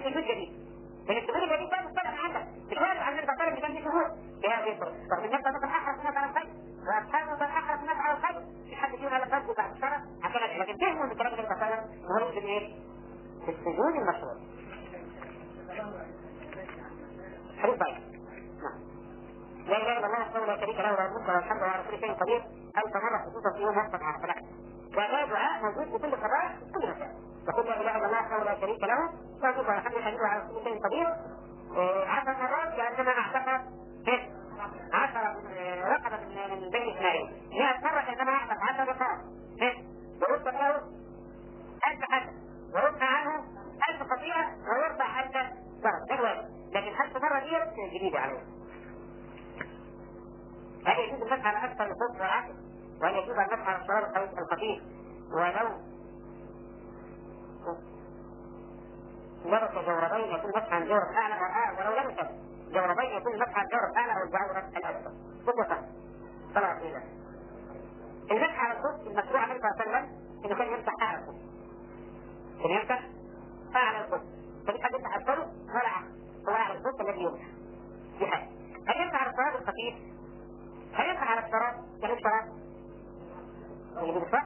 السجود جديد. لأن السجود الجديد ده مختلف عندك، مش واجب على النبي صلى الله عليه وسلم كان في شهور بهذه الصورة، رغم النبي صلى الله عليه وسلم أحرص الناس على الخير، وأصحابه كان أحرص الناس على الخير، في حد فيهم على الفرد بعد الشرع عشان لكن فهموا من كلام النبي صلى الله عليه وسلم وهو في الإيه؟ في السجود المشروع. حديث ضعيف. لا اله الا الله وحده لا شريك له له الملك وله الحمد وعلى كل شيء قدير ألف مرة خصوصا في يوم وقت على الصلاة. وهذا دعاء موجود في كل قراءة في كل مكان. يقول لا اله الا الله وحده لا شريك له له الملك وله الحمد وعلى كل شيء قدير عشر مرات كأنما اعتقد عشرة رقبة من بين اثنين. مئة مرة كأنما اعتقد عشر رقاب. ورد له ألف حسن ورد عنه ألف خطيئة ويرفع ألف درجة. لكن ألف مرة دي جديدة عليه. هل يجوز المسح على أكثر الخبز والعسل؟ وهل يجوز المسح على الشراب الخفيف؟ ولو لبس جوربين يكون مسح عن جورب أعلى ولو لبس جوربين يكون مسح عن جورب أعلى أو الجورب الأسفل. خطوة صلاة طويلة. المسح على الخبز المشروع عليه صلى الله عليه وسلم إنه كان يمسح أعلى الخبز. كان يمسح أعلى الخبز. فمش حد يمسح أسفله ولا عكس. هو أعلى الخبز الذي يمسح. دي حاجة. هل يمسح على الشراب الخفيف؟ هل يمسح على الشراب؟ يعني الشراب؟ اللي بالفعل؟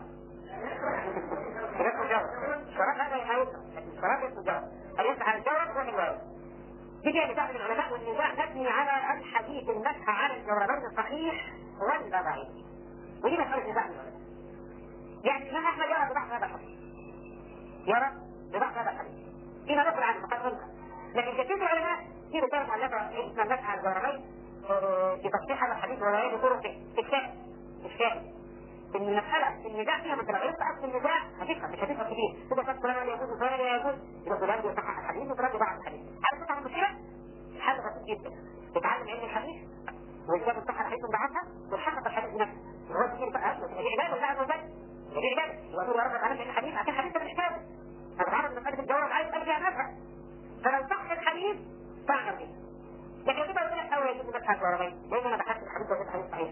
اسمه جورب. الشراب هذا يحايطه، لكن الشراب اسمه جورب. هل يمسح على الجورب ولا الوارد؟ تيجي نزاع من العلماء والنزاع مبني على الحديث المسح على الجوربين الصحيح ولا ضعيف. ودي مسألة نزاع من العلماء. يعني الإمام أحمد يرى بضعف هذا الحديث. يرى بضعف هذا الحديث. فيما نقل عنه فقد ممكن. لكن كثير من العلماء في رسالة مؤلفة اسمها المسح على الجوربين في تصحيح هذا الحديث وغيره طرق في الشاهد. الشاهد. إن المسألة النزاع فيها مثلا غير أصل النزاع هتفهم مش هتفهم كتير. تبقى تقول فلان يجوز وفلان لا يجوز يبقى فلان يصحح الحديث وفلان يضعف الحديث. عارف تفهم المشكلة؟ حل بسيط جدا. تتعلم علم الحديث وإزاي تصحح الحديث وتضعفها وتحقق الحديث بنفسه. هو كتير بقى العبادة بتاعت وزن. العبادة وأقول يا رب أنا من الحديث عشان الحديث ده مش كامل. أنا بعرف إن مسألة الجواب عايز أرجع نفسها. فلو صح الحديث تعمل به. لكن كده يقول لك أول يجوز مسح الجوربين لأن أنا بحثت الحديث وجدت حديث صحيح.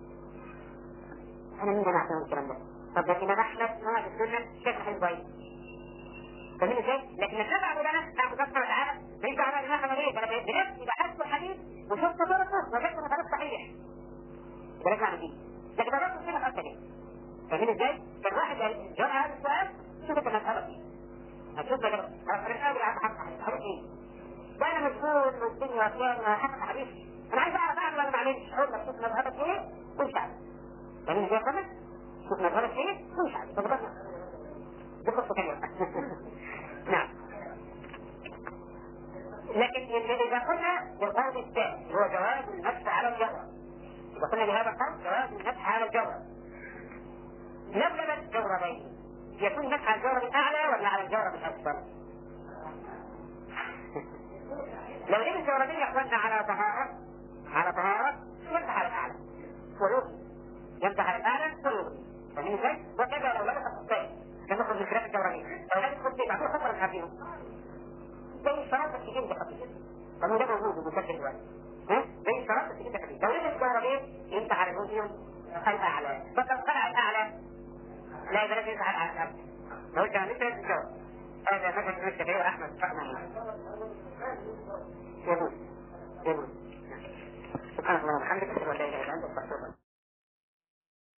أنا مين أنا أعتمد الكلام ده؟ طب لكن أنا أحمد نوع السنة شايف الحديث ضعيف. فاهمين إزاي؟ لكن النبع أقول أنا أعبد الله سبحانه وتعالى ليس على إمام أنا ليه؟ أنا بنفسي بحثت الحديث وشفت طرقه وجدت إنه حديث صحيح. يبقى لازم أعمل دي. لكن ده برضه كده أكتر يعني. فاهمين إزاي؟ كان واحد جاء هذا السؤال شوف أنت مسألة فيه. هتشوف ده كده. أنا قادر أعرف حق حديث إيه؟ ده أنا مشغول والدنيا وفيها حق حديث. أنا عايز أعرف أعمل ولا ما أعملش. أقول لك شوف مذهبك إيه وامشي عليه. فاهمين إزاي يا أخوانا؟ شوف مذهبك إيه وامشي عليه. تضبطنا. دي قصة ثانية. نعم. لكن إذا قلنا بالقول الثاني هو جواز المسح على الجورب. إذا قلنا بهذا القول جواز المسح على الجورب. لو لبس جوربين يكون المسح على الجورب الأعلى ولا على الجورب الأسفل؟ لو لبس جوربين يقولنا على طهارة على طهارة يمسح على الأعلى ويوضي يمسح على الأعلى ويوضي. فاهمين ازاي؟ وكذا لو لبس خفين كما نخرج من خلاف الجوربين لو لبس خفين بعدين خفر الحافين زي الشراب بس يجيب خفيف. طب ده موجود ومسجل دلوقتي. ها؟ زي الشراب بس يجيب خفيف. لو لبس جوربين يمسح على الوزن الأعلى. بس لو طلع الأعلى لا يبقى لازم يمسح على الأعلى. لو كان مثل الجورب هذا مثل من الشافعي وأحمد فأنا يقول يقول سبحان الله وبحمده أشهد أن لا إله إلا أنت أستغفرك.